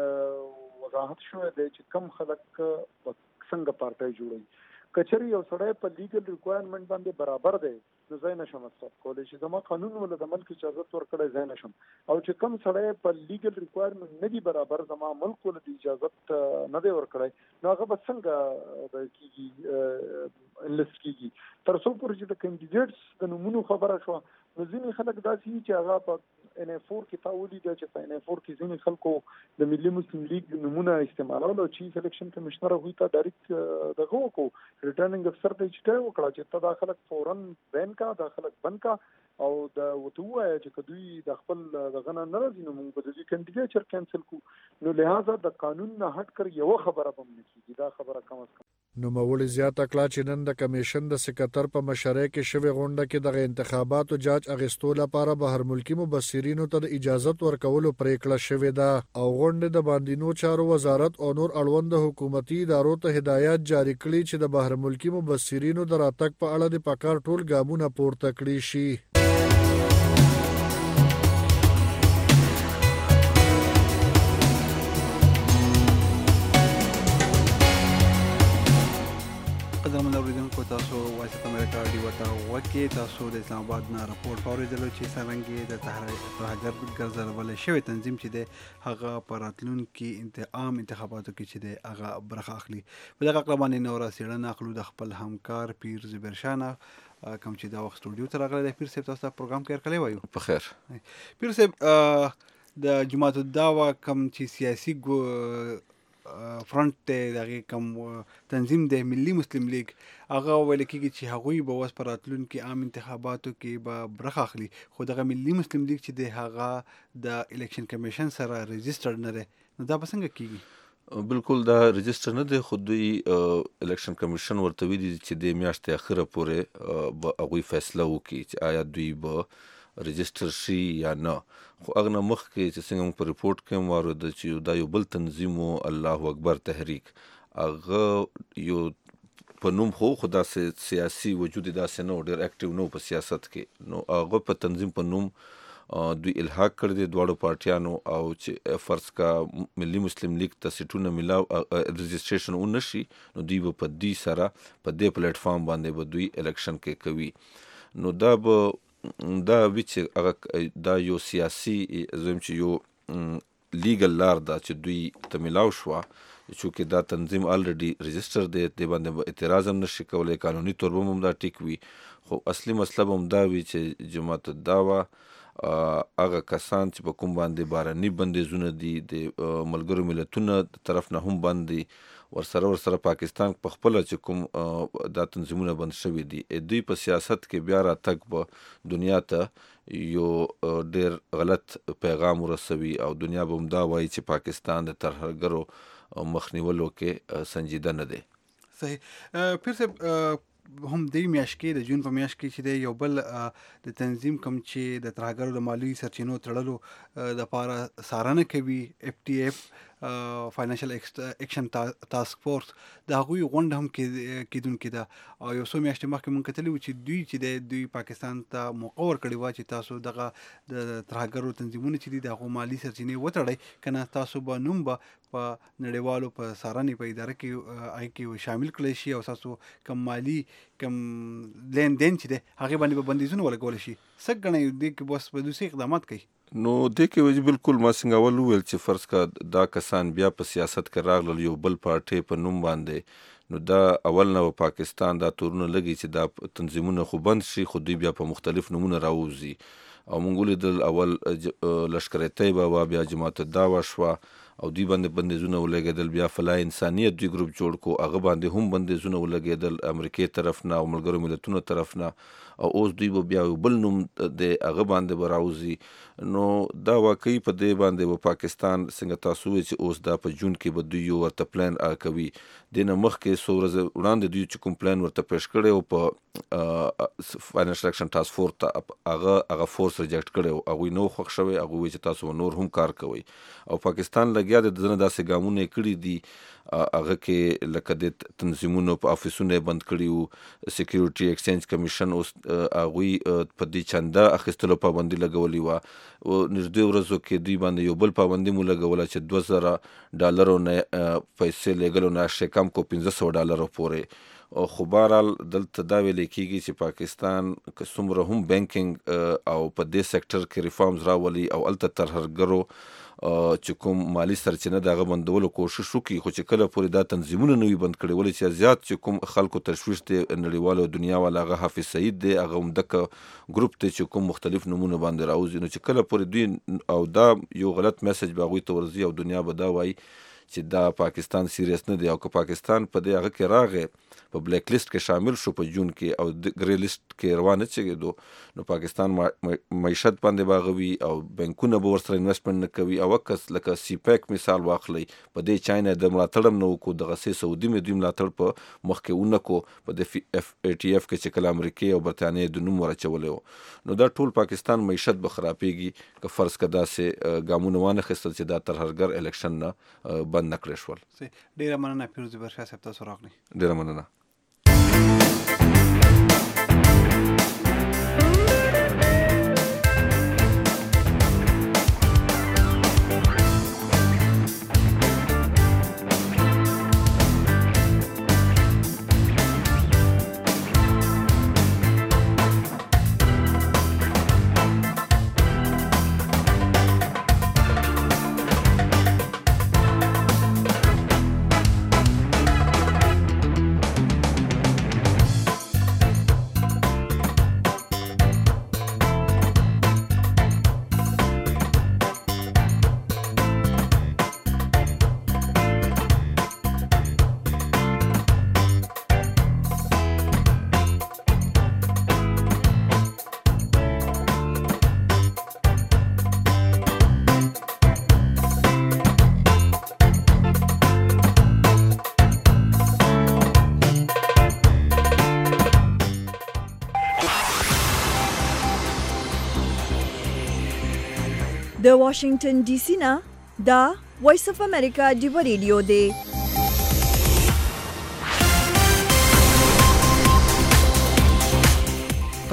وضاحت شوی دی چې کم خلک څنګه پارټي جوړي. کچري یو سړی په لیګل ریکوایرمنټ باندې برابر دی نو ځای نشم مصرف کولی چې زما قانون ولا د ملک اجازه ورکړی ځای نشم، او چې کم سړی په لیګل ریکوایرمنټ نه دی برابر زما ملک ولا د اجازه نه دی ورکړی نو هغه به څنګه کیږي انلیست کیږي. تر څو پورې چې د کینډیډیټس د نومونو خبره شو نو ځینې خلک داسې چې هغه په ان ای فور کې تاولي دی چې په ان ای فور کې ځینې خلکو د ملي مسلم لیگ نمونه استعمالول او چیف الیکشن کمشنر هغوی ته ډایرکټ دغه وکړو ریټرنینګ افسر ته چې ټای وکړه چې ته دا خلک فورن بین کا دا خلک بند کا او د وته وایي چې دوی د خپل دغه نه راځي نو موږ به د کینډیډیټر کینسل کو. نو لہذا د قانون نه هټ کر یو خبره هم نه کیږي. دا خبره کم از کم نو مولوی زیاته کړه چې نن د کمیشن د سکرټر په مشرۍ کې شوی غونډه کې د انتخاباتو جاج اغستو لپاره بهر ملکی مبصرینو ته اجازه ورکولو پریکړه شوې ده او غونډه د باندینو چارو وزارت او نور اړوند حکومتي ادارو ته هدایت جاری کړي چې د بهر ملکی مبصرینو د راتګ په اړه د پکار ټول ګامونه پورته کړي شي. تاسو وایس اف امریکا ډیو ته وکی تاسو د اسلام آباد نه راپور اوریدلو چې څنګه د ترهګر ګرځول شوی تنظیم چې د هغه پراتلونکو انتقام انتخاباتو کې چې د هغه برخه اخلي. په دغه اړه باندې نور سیړنه اخلو د خپل همکار پیر زبرشانه کوم چې دا وخت سټوډیو ته راغلی دی. پیر صاحب تاسو پروګرام کې کړی وایو په خیر. پیر صاحب د جماعت الدعوه کوم چې سیاسي فرنٹ ته دغه کوم تنظیم د ملي مسلم لیگ هغه ویل کېږي چې هغوی به اوس په راتلونکي عام انتخاباتو کې به برخه اخلي، خو دغه ملي مسلم لیگ چې د هغه د الیکشن کمیشن سره رجسټرډ نه دی نو دا به څنګه کیږي؟ بالکل دا رجسټر نه دی، خو دوی الیکشن کمیشن ورته ویلي چې د میاشتې اخره پورې به هغوی فیصله وکړي چې آیا دوی به رجسټر شي یا نه. خو هغه نه مخکې چې څنګه موږ په ریپورټ کې هم واورېده چې دا یو بل تنظیم و الله اکبر تحریک، هغه یو په نوم خو خدا سیاسي وجود داسې نه ډېر اکټیو نو په سیاست کې نو هغه په تنظیم په نوم دوی الحاق کړی دی دواړو پارټیانو او چې فرض کا ملي مسلم لیگ ته سیټونه ملاو رجسټریشن ونشي نو دوی به په دې سره په دې پلیټ فارم باندې به دوی الیکشن کې کوي نو دا به دا چې هغه دا یو سیاسي زم چې یو لیګل لار دا چې دوی ته ملاو شو چې دا تنظیم الریډي رجسټر دی د باندې اعتراض هم نشي کولای قانوني تور هم دا ټیک وي خو اصلي مسله هم دا وی چې جماعت الدعوه هغه کسان چې په کوم باندې باراني بندیزونه دي د ملګرو ملتونو طرف نه هم باندې ورسره ورسره پاکستان په خپل چې کوم دا تنظیمونه بند شوي دي دوی په سیاست کې بیا راتګ به دنیا ته یو ډېر غلط پیغام ورسوي او دنیا به هم دا وایي چې پاکستان د ترهګرو مخنیولو کې سنجیده نه دی. صحیح. پیر صاحب هم د میاشت کې د جون په میاشت کې چې د یو بل د تنظیم کوم چې د ترهګرو د مالی سرچینو تړلو د پاره څارنه کوي اف ټي اف فاینانشل ایکشن ټاسک فورس د هغوی غونډه هم کې کېدونکې ده او یو څو میاشتې مخکې مونږ کتلي وو چې دوی چې د دوی پاکستان ته موقع ورکړې وه چې تاسو دغه د ترهګرو تنظیمونه چې دي د هغو مالي سرچینې وتړئ که نه تاسو به نوم به په نړیوالو په څارنې په اداره کې هغې کې شامل کړی شي او تاسو کم مالي کم لین دین چې دی هغې باندې به بندیزونه ولګولی شي. څه ګڼئ دې کې بس به دوی اقدامات کوي؟ نو دې کې وجه بالکل ما څنګه اول وویل چې فرض کا دا کسان بیا په سیاست کې راغلل یو بل پارټۍ په نوم باندې نو دا اول نه پاکستان دا تورونه لګي چې دا تنظیمونه خو بند شي خو دوی بیا په مختلف نمونه راوځي او مونږ ولیدل اول لشکر طیبه و بیا جماعت الدعوه شوه او دوی باندې بندیزونه ولګېدل بیا فلاح انسانیت دوی ګروپ جوړ کو هغه باندې هم بندیزونه ولګېدل امریکې طرف نه او ملګرو ملتونو طرف نه او اوس دوی به بیا بل نوم د هغه باندې به راوځي نو دا واقعي په دې باندې به پاکستان څنګه تاسو وایئ چې اوس دا په جون کې به دوی یو ورته پلان کوي دې نه مخکې څو ورځې وړاندې دوی چې کوم پلان ورته پیش کړی او په فاینانشل ایکشن ټاسک فورس ته هغه هغه فورس ریجکټ کړی او هغوی نو خوښ شوی هغوی وایي چې تاسو نور هم کار کوئ او پاکستان لګیا د دنه داسې ګامونه یې کړي دي هغه کې لکه د تنظیمونو په افیسونه بند کړي وو سیکیورټي ایکسچینج کمیشن اوس هغوی په دې چنده اخیستلو پابندي لګولې وه نږدې ورځو کې دوی باندې یو بل پابندي مو لګوله چې دوه زره ډالرو نه پیسې لېږلو نه هغې کم کو پنځه سوه ډالرو پورې خو بهرحال دلته دا ویلی کېږي چې پاکستان که څومره هم بینکینګ او په دې سیکټر کې ریفارمز راولي او هلته ترهګرو چې کوم مالی سرچینه د هغه بندولو کوشش وکړي خو چې کله پورې دا تنظیمونه نه وي بند کړي ولې چې زیات چې کوم خلکو تشویش دی نړیوالو دنیا والا هغه حافظ سعید دی هغه همدغه ګروپ دی چې کوم مختلف نومونه باندې راوځي نو چې کله پورې دوی او دا یو غلط میسج به هغوی ته ورځي او دنیا به دا وایي چې دا پاکستان سیریس نه دی او که پاکستان په دې هغه کې راغی په بلیک لیست کې شامل شو په جون کې او د ګری لیست کې روانه چېږدو نو پاکستان معیشت باندې باغوي او بینکونه به ورسره انویسټمنټ نه کوي او کس لکه سی پیک مثال واخلئ په دې چاینا د ملاتړ هم نه وکړو دغسې سعودي مې دوی ملاتړ په مخکې ونه کړو په د اف ای ټي اف کې چې کله امریکې او برطانیې د نوم ورچولی و نو دا ټول پاکستان معیشت به خرابېږي که فرض که داسې ګامونه وانخیستل چې دا ترهګر الیکشن نه بند نه کړی شول. ډېره مننه پیروز برشا صاحب تاسو راغلئ. ډېره مننه. د واشنگټن ډي سي نه دا وایس اف امریکا ډیو ریډیو دی.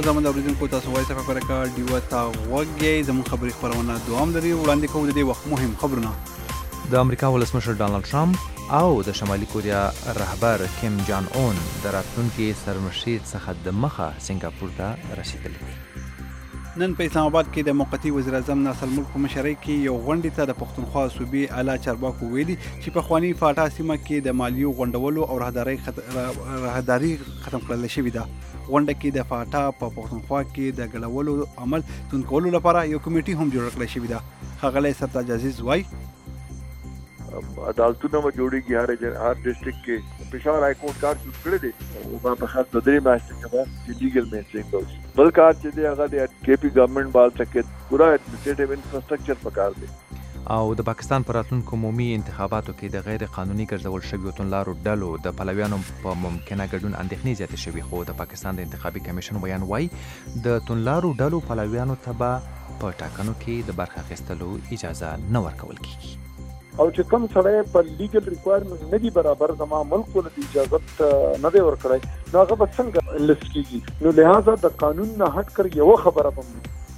قدرمن اوریدونکو تاسو وایي صفه پرکا ډیو تا وګي زموږ خبري خبرونه دوام لري وړاندې کوو د دې وخت مهم خبرونه د امریکا ولسمشر ډانلډ ټرمپ او د شمالي کوریا رهبر کیم جان اون د راتلونکي سرمشیر څخه د مخه سنگاپور ته رسیدلی دي. نن په اسلام آباد کې د موقتی وزیر اعظم ناصر ملک په مشرۍ کې یو غونډې ته د پښتونخوا صوبې اعلی چارواکو ویلي چې په خواني فاټا سیمه کې د مالیو غونډولو او راهداري خط... راهداري ختم کړل شوې ده. غونډه کې د فاټا په پښتونخوا کې د ګډولو عمل تون کولو لپاره یو کمیټي هم جوړ کړل شوې ده. ښاغلی سرتاج عزیز وایي عدالتونه به جوړیږي هر هر ډسټرکټ کې پېښور هائی کورټ کار شروع کړی دی او ما په خاص د درې میاشتې کې به چې لیګل مینسټرینګ اوس بل کار چې دی هغه د کے پی ګورنمنت بال تک پورا ایڈمنسټریټیو انفراستراکچر پکار دی. او د پاکستان پر راتلونکو عمومي انتخاباتو کې د غیر قانوني ګرځول شویو توندلارو ډلو د پلویانو په ممکنه ګډون اندېښنې زیاتې شوي خو د پاکستان د انتخابي کمیشن بیان وایي د توندلارو ډلو پلویانو ته به په ټاکنو کې د برخه اخیستلو اجازه نه ورکول کیږي. او چې کوم سړی په لیګل ریکوایرمنټ نه دی برابر زما ملک ول د اجازه نه دی ورکړی نو هغه به څنګه لیست کیږي نو لہذا د قانون نه هټ کر یو خبره بم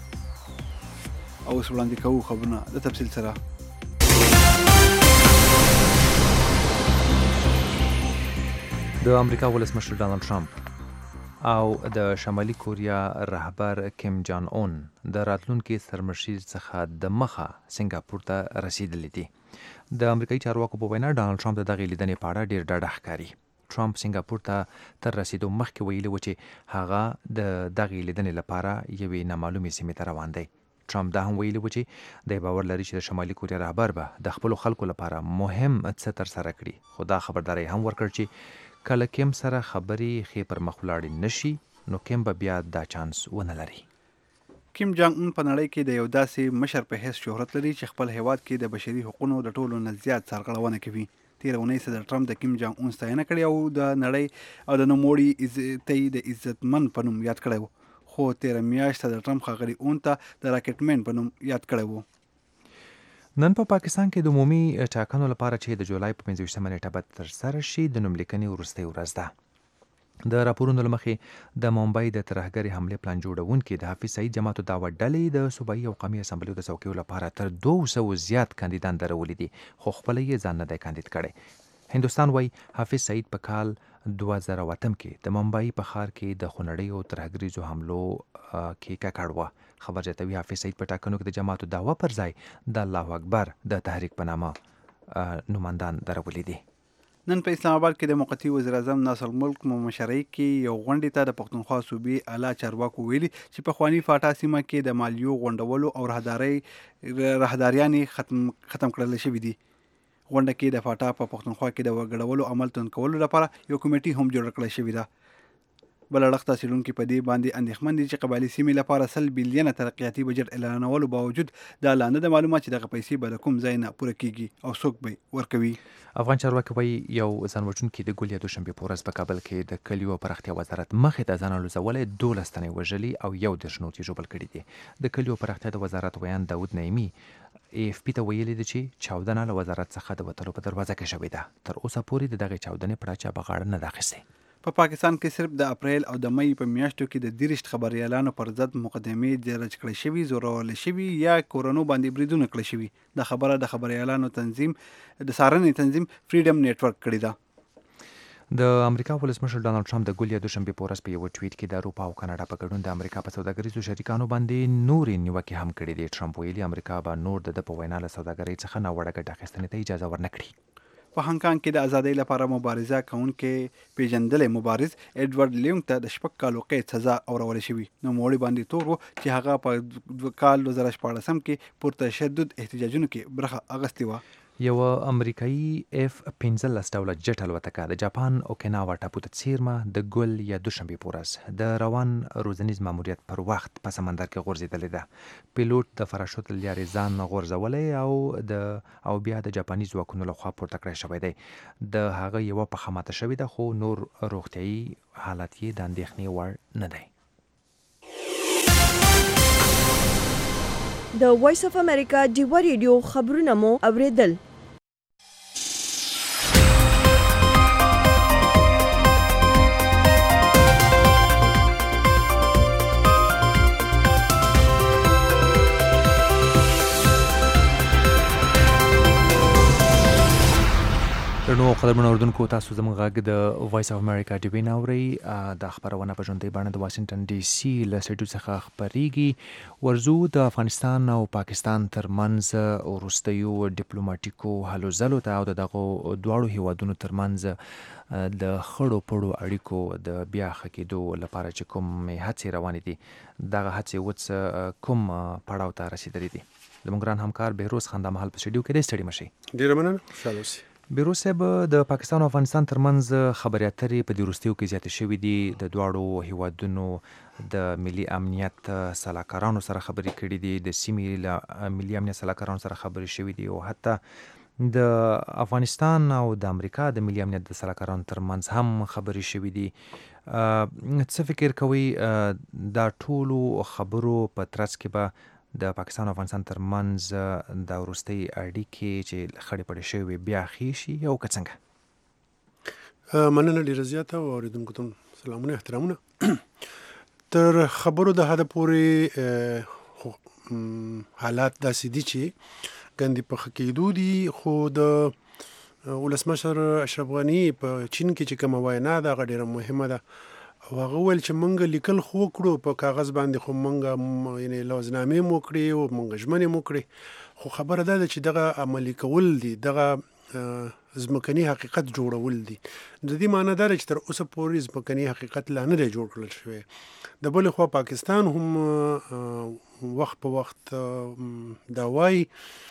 او وړاندې کوو خبرونه د تفصیل سره. د امریکا ولسمشر ډانلډ ټرمپ او د شمالي کوریا رهبر کیم جان اون د راتلونکي سرمشیر څخه د مخه سنگاپور ته رسیدلی دي. د امریکایي چارواکو په وینا ډانلډ ټرمپ د دغې لیدنې په اړه ډېر ډاډه ښکاري. ټرمپ سنگاپور ته تر رسیدو مخکې ویلي و چې هغه د دغې لیدنې لپاره یوې نامعلومې سیمې ته روان دی. ټرمپ دا هم ویلي و چې دی باور لري چې د شمالي کوریا رهبر به د خپلو خلکو لپاره مهم څه ترسره کړي خو دا خبرداری هم ورکړ چې کله کیم سره خبرې ښې پر مخ ولاړې نشي نو کیم به بیا دا چانس ونه لري. کیم جانګ اون په نړۍ کې د یو داسې مشر په حیث شهرت لري چې خپل هیواد کې د بشري حقوقو د ټولو نه زیات سرغړونه کوي. تېره اونۍ صدر ټرمپ د کیم جانګ اون ستاینه کړې او د نړۍ او د نوموړي عزت د عزتمن په نوم یاد کړی و خو تېره میاشت صدر ټرمپ ښاغلي اون ته د راکټ مین په نوم یاد کړی و. نن په پاکستان کې د عمومي ټاکنو لپاره چې د جولای په پنځه ویشتمه نیټه به ترسره شي د نوملیکنې وروستۍ ورځ ده. د راپورونو له مخې د ممبئی د ترهګرې حملې پلان جوړونکي د حافظ سعید جماعت الدعوه ډلې د صوبایي او قومي اسمبلیو د څوکیو لپاره تر دوه سوه زیات کاندیدان درولي دي خو خپله یې ځان نه دی کاندید کړی. هندوستان وایي حافظ سعید په کال دوه زره اتم کې د ممبئی په ښار کې د خونړیو ترهګریزو حملو کې ککړ وه. خبر زیاتوي حافظ سعید په ټاکنو کې د جماعت الدعوه پر ځای د الله اکبر د تحریک په نامه نوماندان درولي دي. نن په اسلام آباد کې د موقتی وزیر اعظم ناصر ملک په مشرۍ کې یو غونډې ته د پښتونخوا صوبې اعلی چارواکو ویلي چې په خواني فاټا سیمه کې د مالیو غونډولو او راهداري راهداریانې ختم ختم کړل شوې دي. غونډه کې د فاټا په پښتونخوا کې د وګړولو عمل تون کولو لپاره یو کمیټي هم جوړ کړل شوې ده. بل اړخ ته څېړونکي په دې باندې اندېښمن دي چې قبایلي سیمې لپاره سل بیلیونه ترقیاتي بجټ اعلانولو باوجود دا لا نه ده معلومه چې دغه پیسې به د کوم ځای نه پوره کیږي او څوک به ورکوي. افغان چارواکي وایي یو ځانوژونکي د ګل یا دوشنبې په ورځ په کابل کې د کلیو پراختیا وزارت مخې ته ځان الوزولی دولس تنې وژلي او یو دېرش نور یې ژوبل کړي دي. د کلیو پراختیا د وزارت ویان داود نعیمي ای اف پي ته ویلي دي چې چاودنه له وزارت څخه د وتلو په دروازه کې شوې ده. تر اوسه پورې د دغې چاودنې په اړه چا به غاړه نه ده اخیستې. په پا پاکستان کې صرف د اپریل او د مئی په میاشتو کې د دیرشت خبریالانو پر ضد مقدمې درج کړې شوي زورول شوي یا کورونو باندې بریدونه کړی شوي. د خبره د خبریالانو تنظیم د څارنې تنظیم فریډم نیټورک کړې ده. د امریکا ولسمشر ډانلډ ټرمپ د ګل یا دوشنبې په ورځ په یو ټویټ کې د اروپا او کاناډا په ګډون د امریکا په سوداګریزو شریکانو باندې نورې نیوکې هم کړې دي. ټرمپ ویلي امریکا به نور د په وینا له سوداګرۍ څخه ناوړه ګټه اخیستنې ته اجازه ورنه کړي. په هانګ کانګ کې د ازادۍ لپاره مبارزه کوونکې پیژندلی مبارز ایډورډ لیونګ ته د شپږ کالو قید سزا اورول شوي. نوموړي باندې تور و چې هغه په کال دوه زره شپاړسم کې پر تشدد احتجاجونو کې برخه اخیستې وه. یو امریکایي اف پنځلس ډوله جټ الوتکه د جاپان اوکیناوا ټاپو ته څیرمه د ګل یا دوشنبې په ورځ د روان روزنیز ماموریت پر وخت په سمندر کې غورځېدلې ده. پیلوټ د فراشوت له لارې ځان غورځولی او د او بیا د جاپاني ځواکونو لخوا پورته کړی شوی دی. د هغه یوه پښه ماته شوې ده خو نور روغتیایي حالت یې د اندېښنې وړ نه دی. د وایس اف امریکا ډیوه ریډیو خبرونه مو اوریدل. نو قدرمن اوردونکو تاسو زموږ غږ د وایس اف امریکا ټي وی ناوري د خبرونه په ژوندۍ بڼه د واشنگټن ډي سي له سټډیو څخه خبريږي. ورزو د افغانستان او پاکستان ترمنځ وروستیو ډیپلوماټیکو هلو ځلو ته او دغه دواړو هیوادونو ترمنځ د خړو پړو اړیکو د بیا ښه کېدو لپاره چې کوم هڅې روانې دي دغه هڅې اوس کوم پړاو ته رسېدلې دي. زموږ ګران همکار بهروز خان دا مهال په سټډیو کې دی. ستړي مشئ. ډېره مننه. خوشحاله اوسئ. بهروز صاحب د پاکستان او افغانستان ترمنځ خبرې اترې په دې وروستیو کې زیاتې شوې دي. د دواړو هیوادونو د ملي امنیت سلاکارانو سره خبرې کړې دي، د سیمې له ملي امنیت سلاکارانو سره خبرې شوې دي او حتی د افغانستان او د امریکا د ملي امنیت د سلاکارانو ترمنځ هم خبرې شوې دي. څه فکر کوئ دا ټولو خبرو په ترڅ کې به د پاکستان او افغانستان ترمنځ د وروستۍ اړیکې چې خړې پړې شوې بیا ښې شي او که څنګه؟ مننه ډېره زیاته او اورېدونکو ته سلامونه احترامونه. تر خبرو د حده پورې حالات داسې دي چې ګندې په ښه کېدو دي، خو د ولسمشر اشرف غني په چین کې چې کومه وینا ده هغه ډېره مهمه ده او هغه ویل چې موږ لیکل خو وکړو په کاغذ باندې، خو موږ یعنې لوظنامې مو کړې او موږ ژمنې مو کړې، خو خبره دا ده چې دغه عملي کول دي، دغه ځمکني حقیقت جوړول دي. د دې معنی دا ده چې تر اوسه پورې ځمکني حقیقت لا نه دی جوړ کړل شوی. د بلې خوا پاکستان هم وخت په وخت دا وایي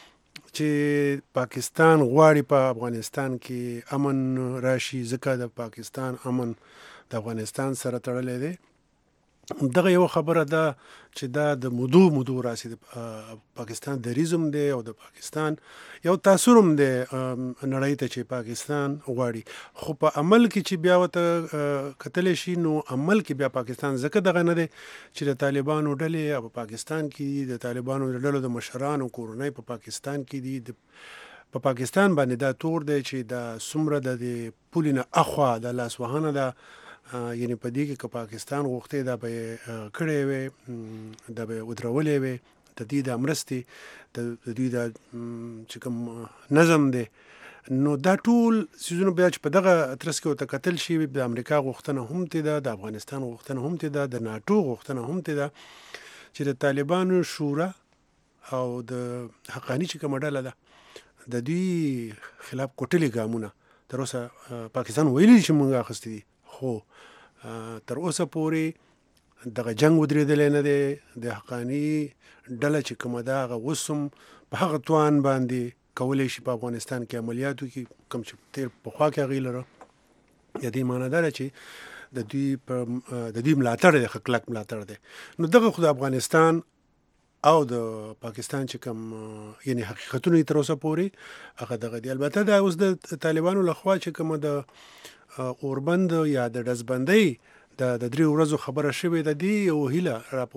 چې پاکستان غواړي په افغانستان کې امن راشي، ځکه د پاکستان امن د افغانستان سره تړلی دی. دغه یو خبره ده چې دا د مودو مودو راسي د پاکستان دریزم دی او د پاکستان یو تاثر هم دی نړۍ ته چې پاکستان غواړي، خو په عمل کې چې بیا ورته کتلی شي نو عمل کې بیا پاکستان ځکه دغه نه دی چې د طالبانو ډلې په پاکستان کې د طالبانو د ډلو د مشرانو کورنۍ په پاکستان کې دي. په پاکستان باندې دا تور دی چې دا څومره د پولې نه اخوا د لاسوهنه ده، یعنی په دې کې که پاکستان غوښتې دا به یې کړی وی، دا به یې ودرولې وی، د دې د مرستې د دوی د چې کوم نظم دی. نو دا ټول څیزونه بیا چې په دغه ترڅ کې ورته کتل شي، د امریکا غوښتنه هم تې ده، د افغانستان غوښتنه هم تې ده، د ناټو غوښتنه هم تې ده چې د طالبانو شورا او د حقاني چې کومه ډله ده د دوی خلاف کوټلي ګامونه تر اوسه پاکستان ویلي چې موږ اخیستي دي، خو تر اوسه پورې دغه جنگ ودرېدلی نه دی. د حقاني ډله چې کومه ده هغه اوس هم په هغه توان باندې کولی شي په افغانستان کې عملیات وکړي کوم چې تېر پخوا کې هغوی لره. د دې معنی دا ده چې د دوی په د دوی ملاتړ دی، ښه کلک ملاتړ دی. نو دغه خو د افغانستان او د پاکستان چې کوم یعنی حقیقتونه یې تر اوسه پورې هغه دغه دي. البته دا اوس د طالبانو لخوا چې کومه د اوربند یا د ډزبندۍ د درې ورځو خبره شوې ده، دې یو هیله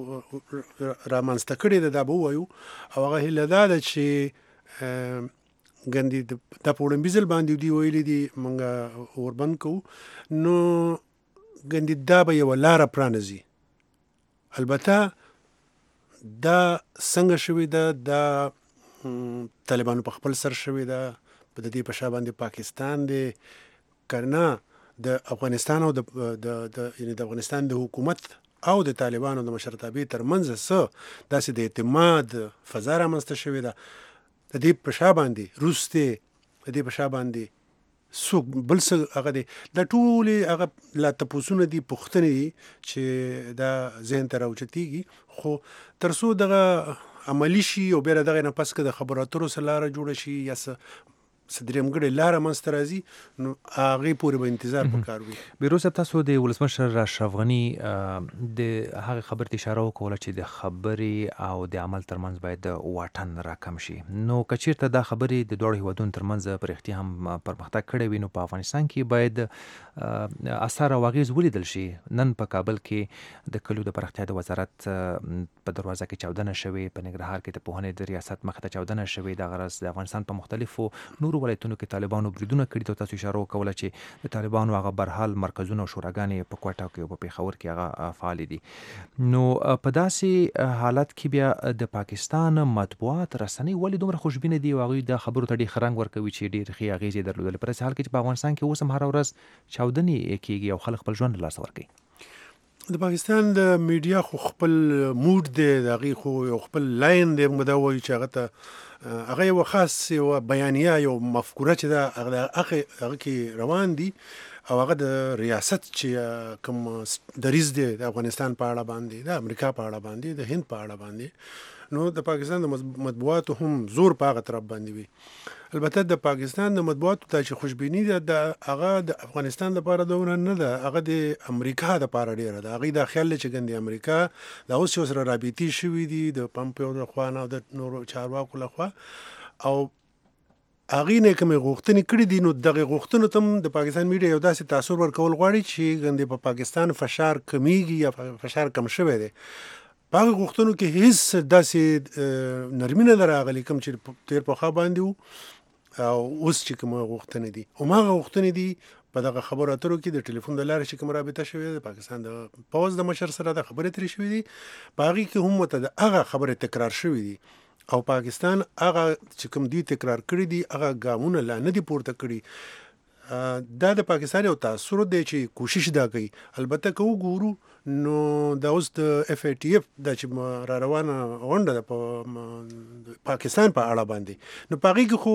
رامنځته کړې ده، دا به ووایو. او هغه هیله دا ده چې ګندې دا په وړاندې ځل باندې دوی ویلي دي موږ اوربند کوو، نو ګندې دا به یوه لاره پرانیزي. البته دا څنګه شوې ده، دا طالبانو په خپل سر شوې ده، په د دې په شا باندې پاکستان دی کنه د افغانستان او د یعنی د افغانستان د حکومت او د طالبانو د مشرتابې ترمنځ څه داسې د اعتماد فضا رامنځته شوې ده. د دې په شا باندې روس دی، د دې په شا باندې څوک بل څه هغه دی، دا ټولې هغه لا تپوسونه دي، پوښتنې دي چې دا ذهن ته راوچتېږي. خو تر څو دغه عملي شي او بیا دغه نه پس که د خبرو اترو سره لاره جوړه شي یا څه څه درېمګړې لاره منځته راځي، نو هغې پورې به انتظار پکار وي. بهروز صاحب، تاسو د ولسمشر اشرف غني د هغې خبرې ته اشاره وکوله چې د خبرې او د عمل ترمنځ باید واټن راکم شي. نو که چېرته دا خبرې د دواړو هیوادونو ترمنځ په رښتیا هم پرمختګ کړی وي، نو په افغانستان کې باید اثر او اغېز ولیدل شي. نن په کابل کې د کلیو د پراختیا د وزارت په دروازه کې چاودنه شوې، په ننګرهار کې د پوهنې د ریاست مخې ته چاودنه شوې. دغه راز د افغانستان په مختلفو نورو نورو ولایتونو کې طالبانو بریدونه کړي دي. تاسو اشاره وکوله چې د طالبانو هغه برحال مرکزونه او شوراګانې په کوټا کې او په پېښور کې هغه فعال دي. نو په داسې حالت کې بیا د پاکستان مطبوعات رسنۍ ولې دومره خوشبینه دي او هغوی د خبرو ته ډېر ښه رنګ ورکوي چې ډېر ښې اغېزې درلودلې په داسې حال کې چې په افغانستان کې اوس هم هره ورځ چاودنې کېږي او خلک خپل ژوند له لاسه ورکوي؟ د پاکستان د میډیا خو خپل موډ دی، د هغې خو یو خپل لاین دی، موږ دا وایو چې هغه ته هغه یوه خاص یوه بیانیه یو مفکوره چې ده هغه هغه کې روان دي او هغه د ریاست چې کوم دریځ دی د افغانستان په اړه باندې، د امریکا په اړه باندې، د هند په اړه باندې، نو د پاکستان د مطبوعاتو هم زور په هغه طرف باندې وي. البته د پاکستان د مطبوعاتو ته چې خوشبیني ده د هغه د افغانستان لپاره دونه نه ده، هغه د امریکا دپاره ډېره ده. هغوی دا خیال دی چې ګندې امریکا دا اوس یو سره رابطې شوي دي د پمپیو د خوا نه او د نورو چارواکو لخوا، او هغې نه کومې غوښتنې کړي دي، نو دغې غوښتنو ته هم د پاکستان میډیا یو داسې تاثر ورکول غواړي چې ګندې په پاکستان فشار کمیږي یا فشار کم شوی دی. په هغه غوښتنو کې هېڅ داسې نرمي نه ده راغلې کوم چې تېر پخوا باندې وو او اوس چې کومه غوښتنې دي. هماغه غوښتنې دي په دغه خبرو اترو کې د ټلیفون د لارې چې کومه رابطه شوې ده د پاکستان د پوځ د مشر سره د خبرې ترې شوې دي، په هغې کې هم ورته د هغه خبرې تکرار شوې دي او پاکستان هغه چې کوم دوی تکرار کړي دي هغه ګامونه لا نه دي پورته کړي. دا د پاکستان یو تاثر دی چې کوشش دا کوي. البته که وګورو نو دا اوس د اف ای ټي اف دا چې را روانه غونډه ده په پاکستان په اړه باندې، نو په هغې کې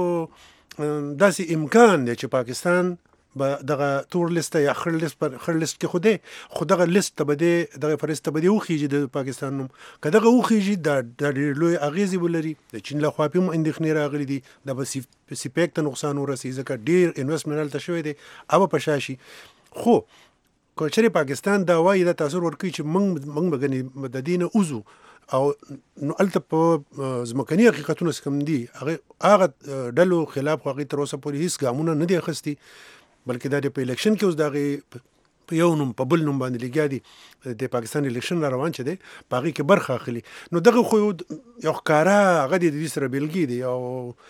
خو داسې امکان دی چې پاکستان به دغه تور لیست یا خړ لیست پر خړ لیست کې خو دی، خو دغه لیست ته به دی دغه فهرست ته به دی وخیږي د پاکستان نوم. که دغه وخیږي دا ډېر لوی اغېزې به لري. د چین لخوا هم اندېښنې راغلي دي دا به سیپیک ته نقصان ورسوي ځکه ډېر انویسټمنټ هلته شوی دی، هغه به په شا شي. خو که چېرې پاکستان دا وایي دا تاثر ورکوي چې موږ موږ به ګنې د دې نه وځو او نو هلته په ځمکني حقیقتونه چې کوم دي هغه ډلو خلاف خو هغې تر اوسه پورې هېڅ ګامونه نه دي اخیستي، بلکې دا د په الیکشن کې اوس د هغې په یو نوم په بل نوم باندې لګیا دي د پاکستان الیکشن را روان چې دی په هغې کې برخه اخلي. نو دغه خو یو ښکاره هغه د دوی سره بېلګې دي او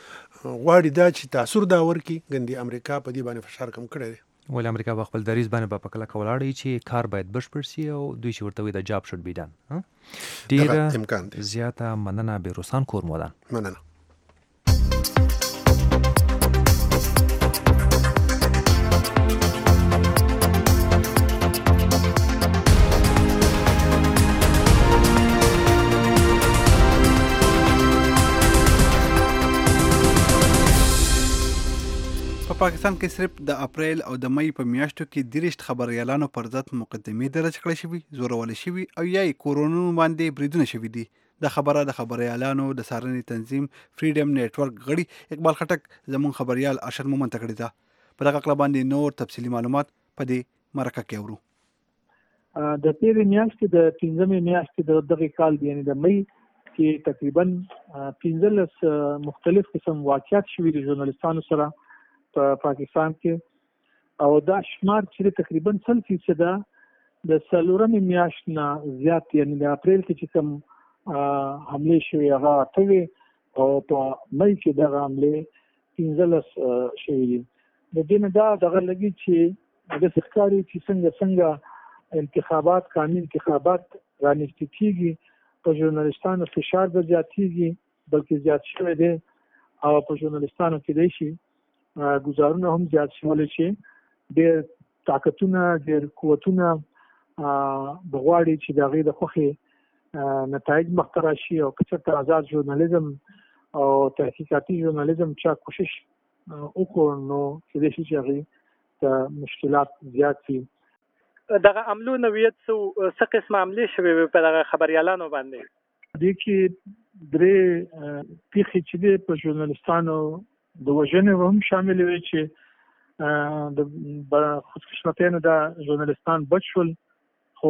غواړي دا چې تاثر دا ورکړي ګندې امریکا په دې باندې فشار کم کړی دی. ولې امریکا په خپل دریځ باندې به په کلکه ولاړ وي چې کار باید بشپړ سي او دوی چې ورته وایي د جاب شوډ بی ډن. ډېره زیاته مننه بېروسان کورمودان. مننه. په پاکستان کې صرف د اپریل او د مئی په میاشتو کې دېرش خبریالانو پر ضد مقدمې درج کړای شوي، زورولې شوي او یا یې کورونو باندې بریدونه شوي دي. د خبره د خبریالانو د څارنې تنظیم فریډم نیټورک غړي اقبال خټک زموږ خبریال ارشد مومند ته کړې ده. په دغه اړه باندې نور تفصیلي معلومات په دې مرکه کې اورو. د تېرې میاشتې د پنځمې میاشتې د دغه کال یعنې د مئی کې تقریبا پنځلس مختلف قسم واقعات شوي دي ژورنالستانو سره په پاکستان کې، او دا شمار چې تقریبا سل فیصده د څلورمې میاشت نه زیات یعنې د اپریل کې چې کوم حملې شوې هغه اته وې او په مئی کې دغه حملې پنځلس شوې دي. د دې نه دا دغه لګي چې داسې ښکاري چې څنګه څنګه انتخابات قانوني انتخابات رانږدې کېږي په ژورنالستانو فشار به زیاتېږي بلکې زیات شوی دی او په ژورنالستانو کې دی شي ګزارونه هم زیات شولی چې ډېر طاقتونه ډېر قوتونه به غواړي چې د هغې د خوښې نتایج مخته راشي او که چېرته آزاد ژورنالیزم او تحقیقاتي ژورنالیزم چا کوشش وکړو نو کېدای شي چې هغې ته مشکلات زیات شي. دغه عملو نوعیت څه قسمه حملې شوې وې په دغه خبریالانو باندې؟ دې کې درې پیښې چې دي په ژورنالستانو د وژنې هم شامل وي چې د خودکشمتیانو دا ژورنالستان بچ شول خو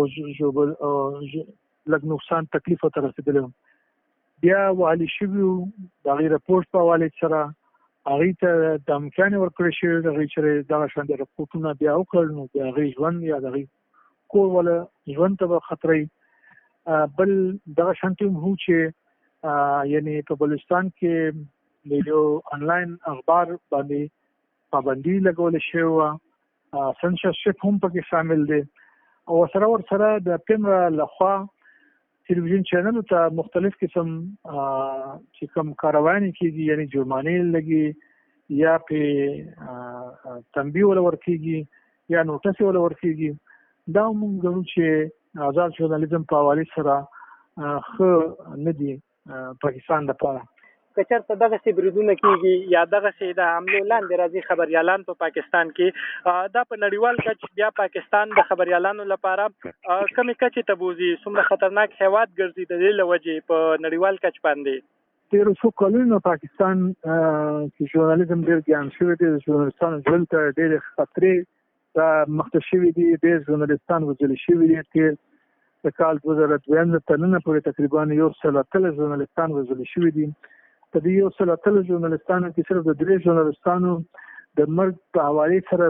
لږ نقصان تکلیف ورته رسېدلی و. بیا والي شوي وو د هغې رپورټ په حوالې سره هغې ته دمکیانې ورکړې شوې د هغې چې دغه شان د رپورټونه بیا وکړل نو د هغې ژوند یا د هغې کور والا ژوند ته به خطرئ. بل دغه شانتې هم هو چې یعنې په بلوچستان کې د یو انلاین اخبار باندې پابندي لګول شوې وه، سنسرشپ هم پکې شامل دی، او سره ورسره د پیمرا لخوا ټلویزیون چینلو ته مختلف قسم چې کوم کاروانې کېږي، یعنی جرمانې لګي یا په تنبیه ولا ورکېږي یا نوټس ولا ورکېږي، دا موږ ګڼو چې آزاد ژورنالیزم په حوالې سره ښه نه دي پاکستان لپاره. که چېرته دغسې بریدونه کېږي یا دغسې د حملو لاندې راځي خبریالان په پاکستان کې، دا په نړیوال کچ بیا پاکستان د خبریالانو لپاره کمې کچې ته بوځي، څومره خطرناک هېواد ګرځي د دې له وجې په نړیوال کچ باندې. تېرو څو کلونو پاکستان کې ژورنالیزم ډېر ګران شوی دی، د ژورنالستانو ژوند ته ډېرې خطرې مخته شوي دي، ډېر ژورنالستان وژل شوي دي. تېر د کال دوه زره دویم تر ننه پورې تقریبا یو سل اتلس ژورنالستان وژل شوي دي. په دې یو سل اتلس ژورنالستانو کې صرف د درې ژورنالستانو د مرګ په حوالې سره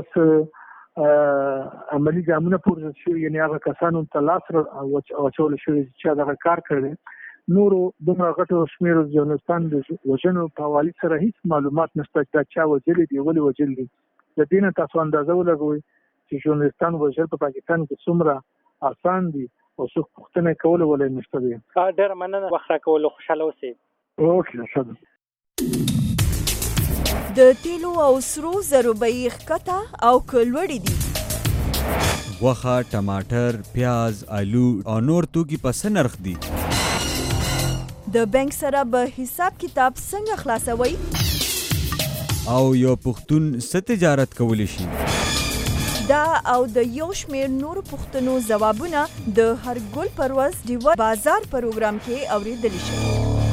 څه عملي ګامونه پورته شوي، یعنې هغه کسانو ته لاس واچول شوي چې دغه کار کړی. نورو دومره غټو شمېرو ژورنالستان د وژنو په حوالې سره هېڅ معلومات نشته چې دا چا وژلي دي، ولې وژل دي. د دې نه تاسو اندازه ولګوئ چې ژورنالستان وژل په پاکستان کې څومره آسان دي او څوک پوښتنه کولو ولې نشته دی. ډېره مننه، وخت راکولو، خوشحاله اوسئ. اوکې، ښه ده. د تیلو او سرو زرو بیې ښکته او که لوړې دي، غوښه، ټماټر، پیاز، آلو او نور توکي په څه نرخ دي؟ د بانک سره به حساب کتاب څنګه خلاصوي؟ او یو پښتون څه تجارت کولی شي؟ دا او د یو شمېر نورو پوښتنو ځوابونه د هرګل پروز ډیوه بازار پروګرام کې اورېدلی شئ.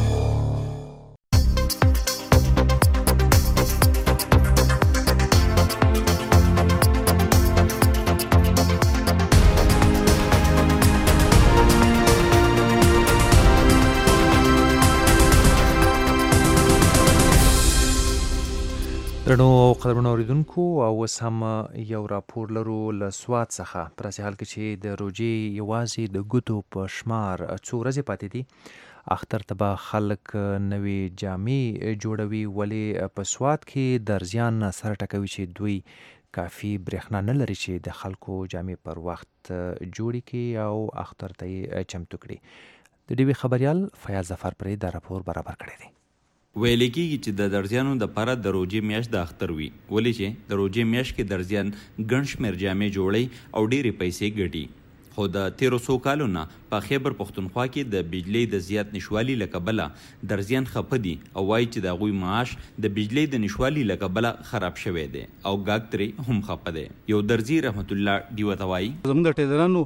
درنو او قدرمنو اوریدونکو، او اوس هم یو راپور لرو له سوات څخه، په داسې حال کې چې د روژې یوازې د ګوتو په شمار څو ورځې پاتې دي، اختر ته به خلک نوې جامې جوړوي، ولې په سوات کې درزیان سره ټکوي چې دوی کافي برېښنا نه لري چې د خلکو جامې پر وخت جوړې کړي او اختر ته یې چمتو کړي. د ډیوي خبریال فیاض ظفر پرې دا راپور برابر کړی دی. ویل کېږي چې د درزیانو دپاره د روژې میاشت د اختر وي، ولې چې د روژې میاشت کې درزیان ګڼ شمېر جامې جوړوي او ډېرې پیسې ګټي. خو د تیرو څو کالو نه په خیبر پښتونخوا کې د بجلۍ د زیات نشوالي له کبله درزیان خفه دي او وایي چې د هغوی معاش د بجلۍ د نشوالي له کبله خراب شوی دی او ګاګ ترې هم خفه دی. یو درزي رحمت الله ډیوه ته وایي زموږ د ټیلرانو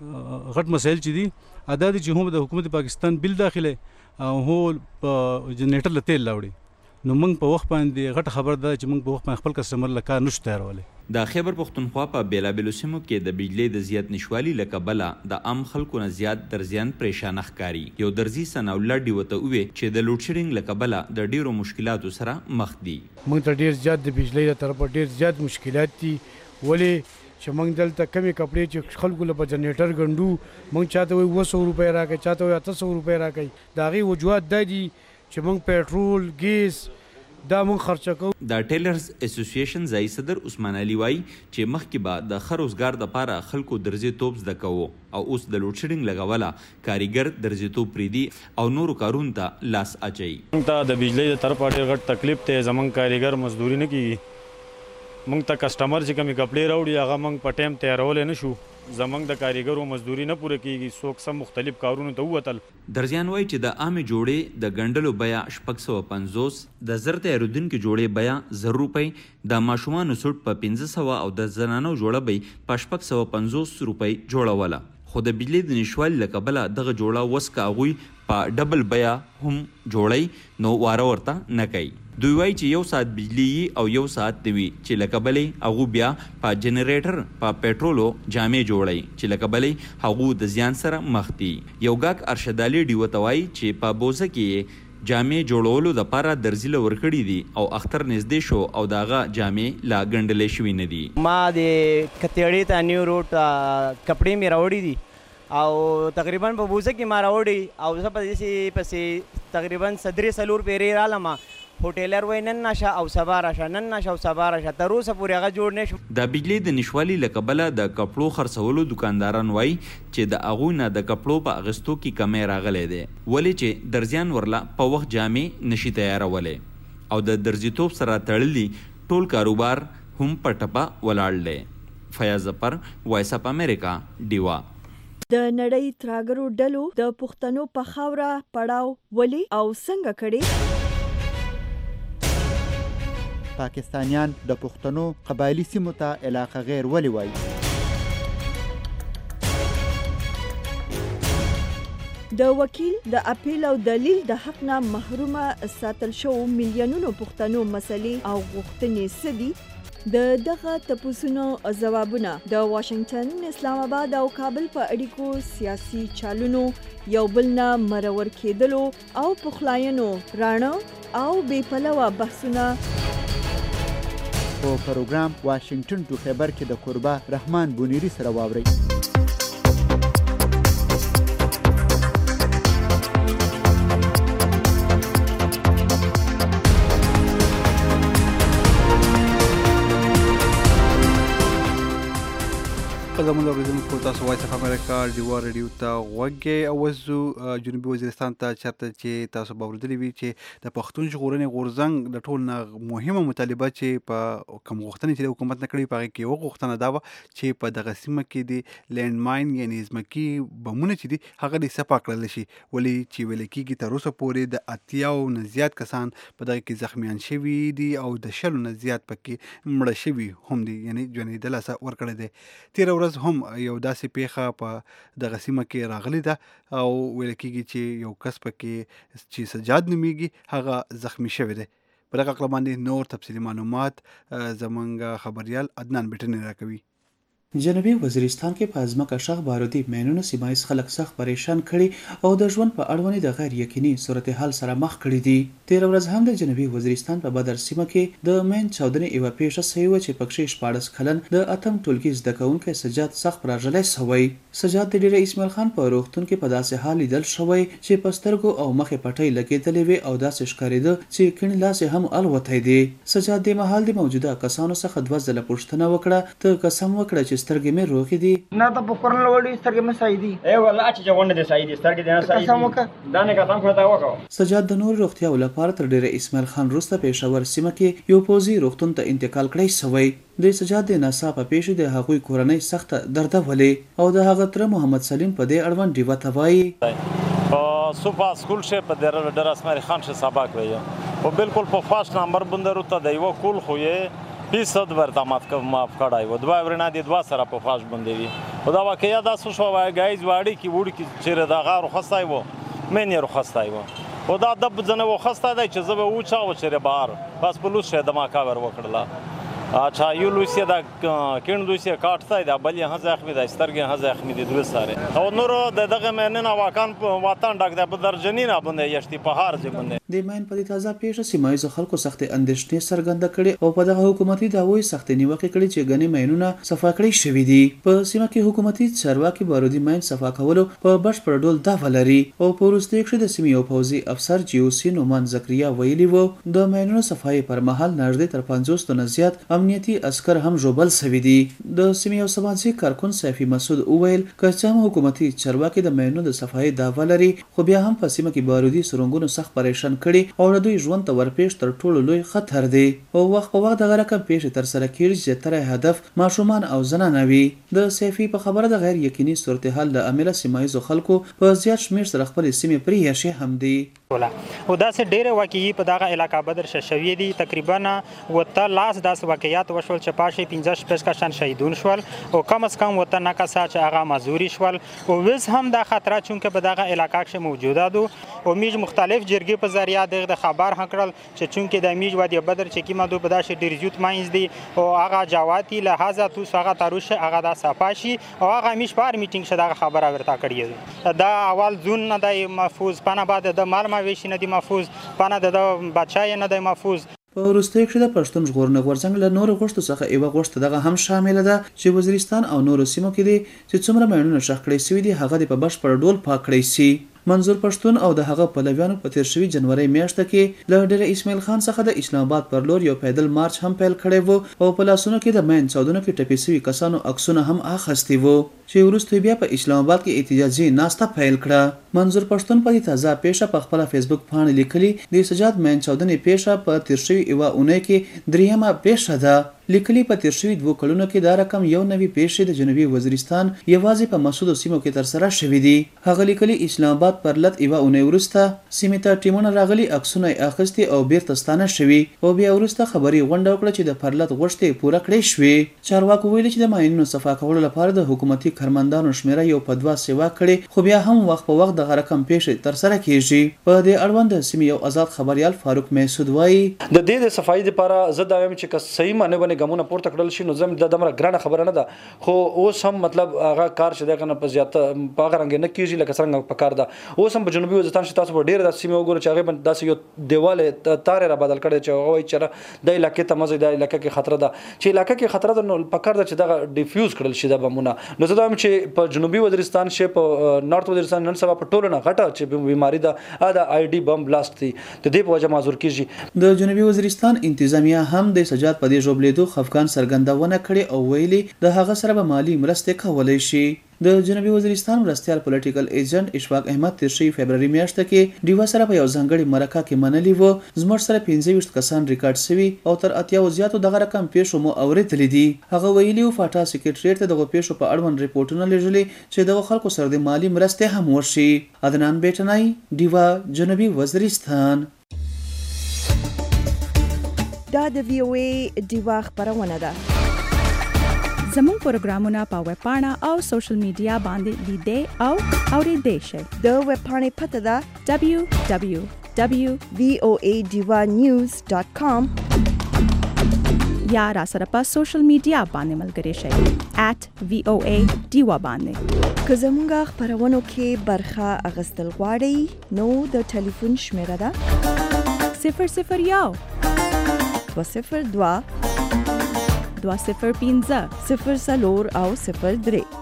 غټ مسایل چې دي ادا دي چې هم د حکومت پاکستان بل داخله او هو په جنریټر له تیل لاوړي، نو موږ په وخت باندې غټه خبر ده چې موږ په وخت باندې خپل کسټمر له کار نشو تیارولی. د خیبر پښتونخوا په بیلابیلو سیمو کې د بجلۍ د زیات نشوالي له کبله د عام خلکو نه زیات درزیان پریشانه ښکاري. یو درزي ثناءالله ډیوه ته وویل چې د لوډ شیډینګ له کبله د ډیرو مشکلاتو سره مخ دي. موږ ته ډیر زیات د بجلۍ له طرفه ډیر زیات مشکلات دي، ولې چې موږ دلته کمې کپړې چې خلکو له په جنریټر ګنډو، موږ چاته وایي اوه سوه روپۍ راکړئ، چاته وایي اته سوه روپۍ راکړئ. د هغې وجوهات دا دي چې موږ پیټرول، ګیس دا موږ خرچه کوو. د ټیلرز اسوسییشن ځایي صدر عثمان علي وایي چې مخکې به د ښه روزګار دپاره خلکو درزیتوب زده کوو او اوس د لوډ شیډینګ له کبله کاریګر درزیتوب پرېږدي او نورو کارونو ته لاس اچوي. موږ ته د بجلۍ د طرفه ډېر غټ تکلیف دی، زموږ کاریګر مزدوري نه کېږي، موږ ته کسټمر چې کومې کپړې راوړي هغه موږ په ټایم تیارولی نه شو، زموږ د کاریګرو مزدوري نه پوره کېږي، څوک سم مختلف کارونو ته ووتل. درزیان وایي چې د عامې جوړې د ګنډلو بیه شپږ سوه پنځوس، د زر تیارېدونکې جوړې بیه زر روپۍ، د ماشومانو سوټ په پنځه سوه او د زنانو جوړه به په شپږ سوه پنځوس روپۍ جوړوله. خو د بجلۍ د نشوالي له کبله دغه جوړه وس که هغوی په ډبل بیه هم جوړی نو واره ورته نه کوي. دوی وایي چې یو ساعت بجلی او یو ساعت د وي چې له کبلې هغو بیا په جنریټر په پټرولو جامې جوړوي چې له کبلې هغو د زیان سره مخ دي. یو ګاګ ارشد علي ډیوه ته وایي چې په بوزه کې جامې جوړولو دپاره درزي له ورکړي دي او اختر نږدې شو او د هغه جامې لا ګنډلې شوي نه دي. ما د کتیړې ته نیو روډ کپړې مې راوړي دي او تقریبا په بوزه کې ما راوړي او زه په دې پسې تقریبا صدرې څلور پیرې رالم، هوټیلر وای نن نشه او سبا راشه نن نشه او سبا راشه تر اوسه پورې هغه جوړ نه شو. د بجلی د نشوالي له کبله د کپړو خرڅولو دکانداران وای چې د هغوی نه د کپړو په اغستو کې کمی راغلی دی، ولې چې درزیان ورله په وخت جامې نشي تیارولی او د درزیتوب سره تړلي ټول کاروبار هم په ټپه ولاړ دی. فیاض ظفر، وایس اف امریکا، ډیوا. د نړۍ تراګرو ډلو د پښتنو په خاوره پړاو ولې او څنګه کړي؟ پاکستانیان د پښتنو قبایلی سیمو ته علاقه غیر ولې وایي؟ د وکیل د اپیل او دلیل د حق نه محرومه ساتل شو میلیونونو پښتنو مسلې او غوښتنې څه دي؟ د دغه تپوسونو ځوابونه د واشنگټن، اسلام آباد او کابل په اړیکو سیاسي چالونو، یو بل نه مرور کېدلو او پخلاینو راڼه او بې پلوه بحثونه په پروګرام واشنگټن ټو خیبر کې د قربا رحمان بونیری سره واورئ. زموږ اوریدونکو تاسو وایس اف امریکا ډیوا ریډیو ته غوږی او وزو جنوبي وزیرستان ته چرته چې تاسو به اوریدلی وي چې د پښتون ژغورنې غورځنګ د ټول نه مهمه مطالبه چې په کوم غوښتنې چې د حکومت نه کړې په هغې کې یوه غوښتنه دا وه چې په دغه سیمه کې د لینډ ماین یعنې ځمکي بمونه چې دي هغه د صفا کړلی شي، ولې چې ویل کېږي تر اوسه پورې د اتیاو نه زیات کسان په دغه کې زخمیان شوي دي او د شلو نه زیات پکې مړه شوي هم دي، یعنې ژوندي دلاسه ورکړی دی. تېره ورځ هم یو داسې پیښه په دغه سیمه کې راغلی ده او ویل کېږي چې یو کس پکې چې سجاد نومیږي هغه زخمی شوی دی. په دغه اړه باندې نور تفصیلي معلومات زموږ خبریال عدنان بیټنی راکوي. جنوبي وزیرستان کې په ځمکه شخ بارودي مینونو سیمایز خلک سخت پریشان کړي او د ژوند په اړوند د غیر یقیني صورتحال سره مخ کړي دي. تېره ورځ هم د جنوبي وزیرستان په بدر سیمه کې د مین چاودنې یوه پیښه سوې وه چې پکښې شپاړس کلن د اتم ټولګي زده کوونکی سجاد سخت پراژلی سوی. سجاد د ډیره اسماعیل خان په روغتون کې په داسې حال لیدل شوی چې په سترګو او مخې پټۍ لګېدلې وې او داسې ښکارېده چې کیڼ لاس یې هم الوتی دی. سجاد د مهال د موجوده کسانو څخه دوه ځله پوښتنه وکړه، ته قسم وکړه چې سترګې مې روغې دي؟ نه ته په کورن لوړې سترګې مې صحیح دي. ای والله چې جوړ دي صحیح دي سترګې دې نه صحیح دي. قسم وکړه دا نه قسم خو تا وکړه. سجاد د نور روغتیا لپاره تر ډیره اسماعیل خان وروسته پېښور سیمه کې یو پوځي روغتون ته انتقال کړی سوی. د سجاد د ناڅاپه پیښې د هغوی کورنۍ سخته دردولې او د هغه تره محمد سلیم په دې اړوند ډیوه ته وایي صبح سکول شه په در در اسماعیل خان شه سبق ویه او بالکل په فاش نمبر باندې روته د یو کول خو یې فیصد ورته ماف کړای و دوه ورنه د دوه سره په فاش باندې وي او دا واقعیا دا څه شو وای غایز واړی کی وړ کی چیرې دا غار خستای و مې نه خستای و او دا د ځنه و خسته دی چې زه به و چا و چیرې بهر بس پولیس شه د ما کاور وکړله. اچھا یو لوسیه دا کین لوسیه کاټ ځای دا بلې هغه زخمی ده سترګې هغه زخمی دي دوه ساره او نور د دغه مېنه واکان وطن ډک ده په درجنینه باندې یشتي په هار ځای باندې د ماین په تازه پیښه سیمایي خلکو سخت اندېښنې څرګنده کړي او په دغه حکومتي دعوی سخت نیوکه کړي چې غني ماینونه صفا کړي شوې دي. په سیمه کې حکومتي چارواکي بارودي ماین صفا کولو په بشپړ ډول دا ولري او په وروستي کې د سیمې او پوځي افسر جیوسی نومان زکریا ویلي وو د ماینونو صفای پر مهال نږدې تر پنځوس تنه زیات امنیتي عسكر هم جوبل سوي دي. د سیمې او سماجي کارکون سیفي مسعود اویل که هم حکومتي چارواکي د ماینونو د صفای دعوه لري خو بیا هم په سیمه کې بارودي سرنګونو سخت پریشان کړي او د دوی ژوند ته ورپېښ تر ټولو لوی خطر دی. او وخت په وخت دغه رقم پیښې تر سره کېږي چې تر هدف ماشومان او زنانه وي. د سیفي په خبره د غیر یقیني صورتحال د امله سیمایي خلکو په زیات شمېر سره خپل سیمې پرې یشي هم دي. او داسې ډېرې واقعي په دغه علاقه بدر شوي دي. تقریبا وته لاس داسې واقعیات وشول چې پاشي پنځه شپږ کسان شهیدون شول او کم از کم وته نه کسان چې هغه مزوري شول او وز هم دا خطر چونکه په دغه علاقه کې موجوده دي او میج مختلف جرګې په ذریعہ دغه خبر هکړل چې چونکه د میج وادي بدر چې کیمه دو په داسې ډېر زیات ماینز دي او هغه جواتی لہذا تو هغه تاروش هغه د صفاشي او هغه میش پار میټینګ شدا خبره ورته کړی دا اول زون نه د محفوظ پنه بعد د مال ویش نه دی محفوظ پنه د بچای نه دی محفوظ. په وروستیو کې د پښتون ژغورنې غورځنګ له نورو غوښتو څخه یوه غوښتنه دغه هم شامله ده چې وزیرستان او نورو سیمو کې دي چې څومره ماینونه ښخ کړی سوي دي هغه د په بشپړ ډول پاک کړی سي. منظور پښتون او د هغه پلویانو په تیر شوي جنوري میاشت کې له ډېر اسماعیل خان څخه د اسلام آباد پر لور یو پیدل مارچ هم پیل کړی وو او په لاسونو کې د مین چاودنو کې ټپي شوي کسانو عکسونه هم اخیستي وو چې وروسته بیا په اسلام آباد کې احتجاجي ناسته پیل کړه. منظور پښتون په دې تازه پیښه په خپل فیسبوک باندې لیکلي د سجاد مین چاودنې پیښه په تیر شوي یوه اونۍ کې دریمه پیښه ده. لیکلي په تیر شوي دوه کلونو کې دا رقم یو نوي پیښې د جنوبي وزیرستان یوازې په مسودو سیمو کې ترسره شوي دي. هغه لیکلي اسلام آباد پر لټ یوه اونۍ وروسته سیمې ته ټیمونه راغلي عکسونه یې اخیستي او بیرته ستانه شوي او بیا وروسته خبري غونډه وکړه چې د پرلط غوښتنې پوره کړې شوې. چارواکو ویلي چې د ماینونو صفا کولو لپاره د حکومتي کارمندانو شمیره یو په دوه سیوا کړي خو بیا هم وخت په وخت دغه رقم پیښې ترسره کیږي. په دې اړوند د سیمې یو آزاد خبريال فاروق محسود وایي د دې د صفایي لپاره زه دا وایم چې که صحیح معنی باندې ګامونه پورته کړل شي نو زم د دمره ګرانه خبره نه ده خو اوس هم مطلب هغه کار چې دغه نه په زیات په هغه رنګ نه کیږي لکه څنګه په کار ده. اوس هم په جنوبي وزیرستان چې تاسو په ډیر د سیمه وګورئ چې هغه باندې داسې یو دیواله تار را بدل کړي چې هغه وایي چې د علاقې ته مزه د علاقې کې خطر ده چې علاقې کې خطر ده نو په کار ده چې دغه ډیفیوز کړل شي د بمونه. نو زه دا وایم چې په جنوبي وزیرستان شي په نارث وزیرستان نن سبا په ټولو نه غټه چې بیماری ده دا آی ډي بم بلاست دي د دې په وجه معذور کیږي. د جنوبي وزیرستان انتظامیه هم د سجاد په دې جوړېدو خفقان څرګندونه کړې او ویلي د هغه سره به مالی مرستې کولای شي. د جنوبي وزیرستان مرستیال پولیټیکل ایجنټ اشفاق احمد تیر شوي فبروري میاشت کې ډیوا سره په یو ځانګړي مرکه کې منلي وو زموږ سره پنځه ویشت کسان ریکارډ شوي او تر اتیاو زیاتو دغه رقم پیښو مو اورېدلي دي. هغه ویلي وو فاټا سکرټریټ ته دغه پیښو په اړوند ریپورټونه لیږلي چې دغه خلکو سره د مالی مرستې هم وشي. عدنان بیټنای ډیوا جنوبي وزیرستان. دا د وی او ای ډیوا خبرونه ده. زموږ پروګرامونه په ویب پاڼه او سوشل میډیا باندې لیدئ او اورېدئ شئ. د ویب پاڼې پته ده دبلیو دبلیو دبلیو ډاٹ وی او ای ډیوا نیوز ډاٹ کام یا را سره په سوشل میډیا باندې ملګري شئ ایٹ وی او ای ډیوا باندې. که زموږ خبرونو کې برخه اخیستل غواړئ نو د ټلیفون شمیره ده صفر صفر یو دوه صفر دوه دوه صفر پنځه صفر څلور او صفر درې.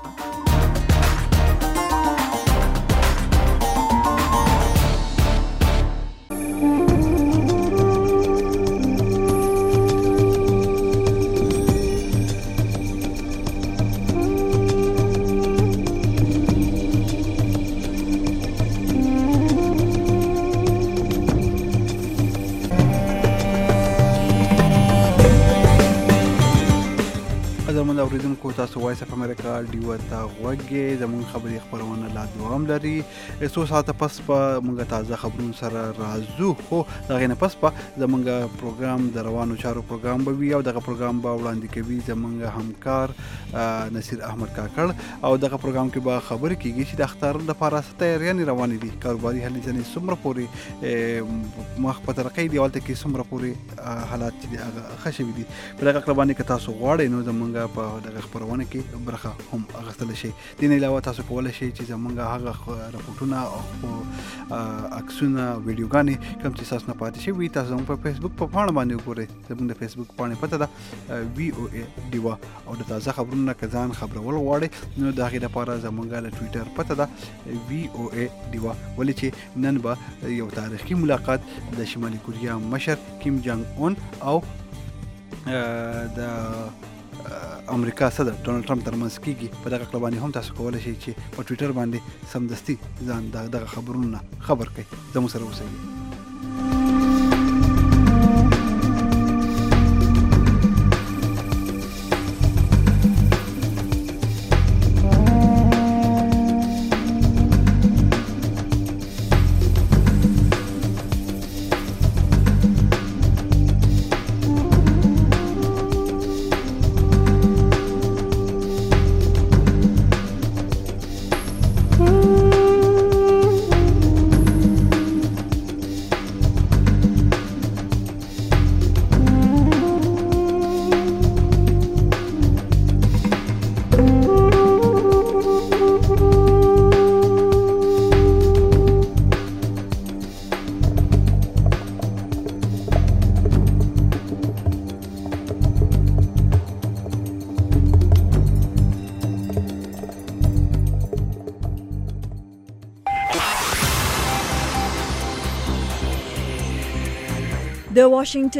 اوریدونکو تاسو وایس اف امریکا ډیو ته غوږی زموږ خبري خبرونه لا دوام لري. څو ساعته پس په موږ تازه خبرونه سره راځو خو دغه نه پس په زموږ پروګرام د روانو چارو پروګرام به وي او دغه پروګرام به وړاندې کوي زموږ همکار نصیر احمد کاکړ او دغه پروګرام کې به خبرې کیږي چې د اختر لپاره تیاریانې روانې دي کاروباري هلې ځنې څومره پورې مخ په ترقۍ دی هلته کې څومره پورې حالات چې دي هغه ښه شوي دي. په دغه اړه باندې که تاسو غواړئ نو زموږ په دغه خبرونه کې برخه هم اخیستلی شئ. دې نه علاوه تاسو کولی شئ چې زموږ هغه رپورټونه او عکسونه ویډیوګانې کوم چې ستاسو نه پاتې شوي تاسو زموږ په فیسبوک په پاڼه باندې وګورئ. زموږ د فیسبوک پاڼې پته ده وی او ای ډیوا او د تازه خبرونه که ځان خبرول غواړئ نو د هغې لپاره زموږ د ټویټر پته ده وی او ای ډیوا. ولې چې نن به یو تاریخي ملاقات د شمالي کوریا مشر کیم جانګ اون او د امریکا صدر ډونالد ټرمپ ترمنځ کیږي. په دغه اړه باندې هم تاسو کولی شئ چې په ټویټر باندې سمدستي ځان دغه خبرونه خبر کړئ. زموږ سره اوسئ. د واشنگټن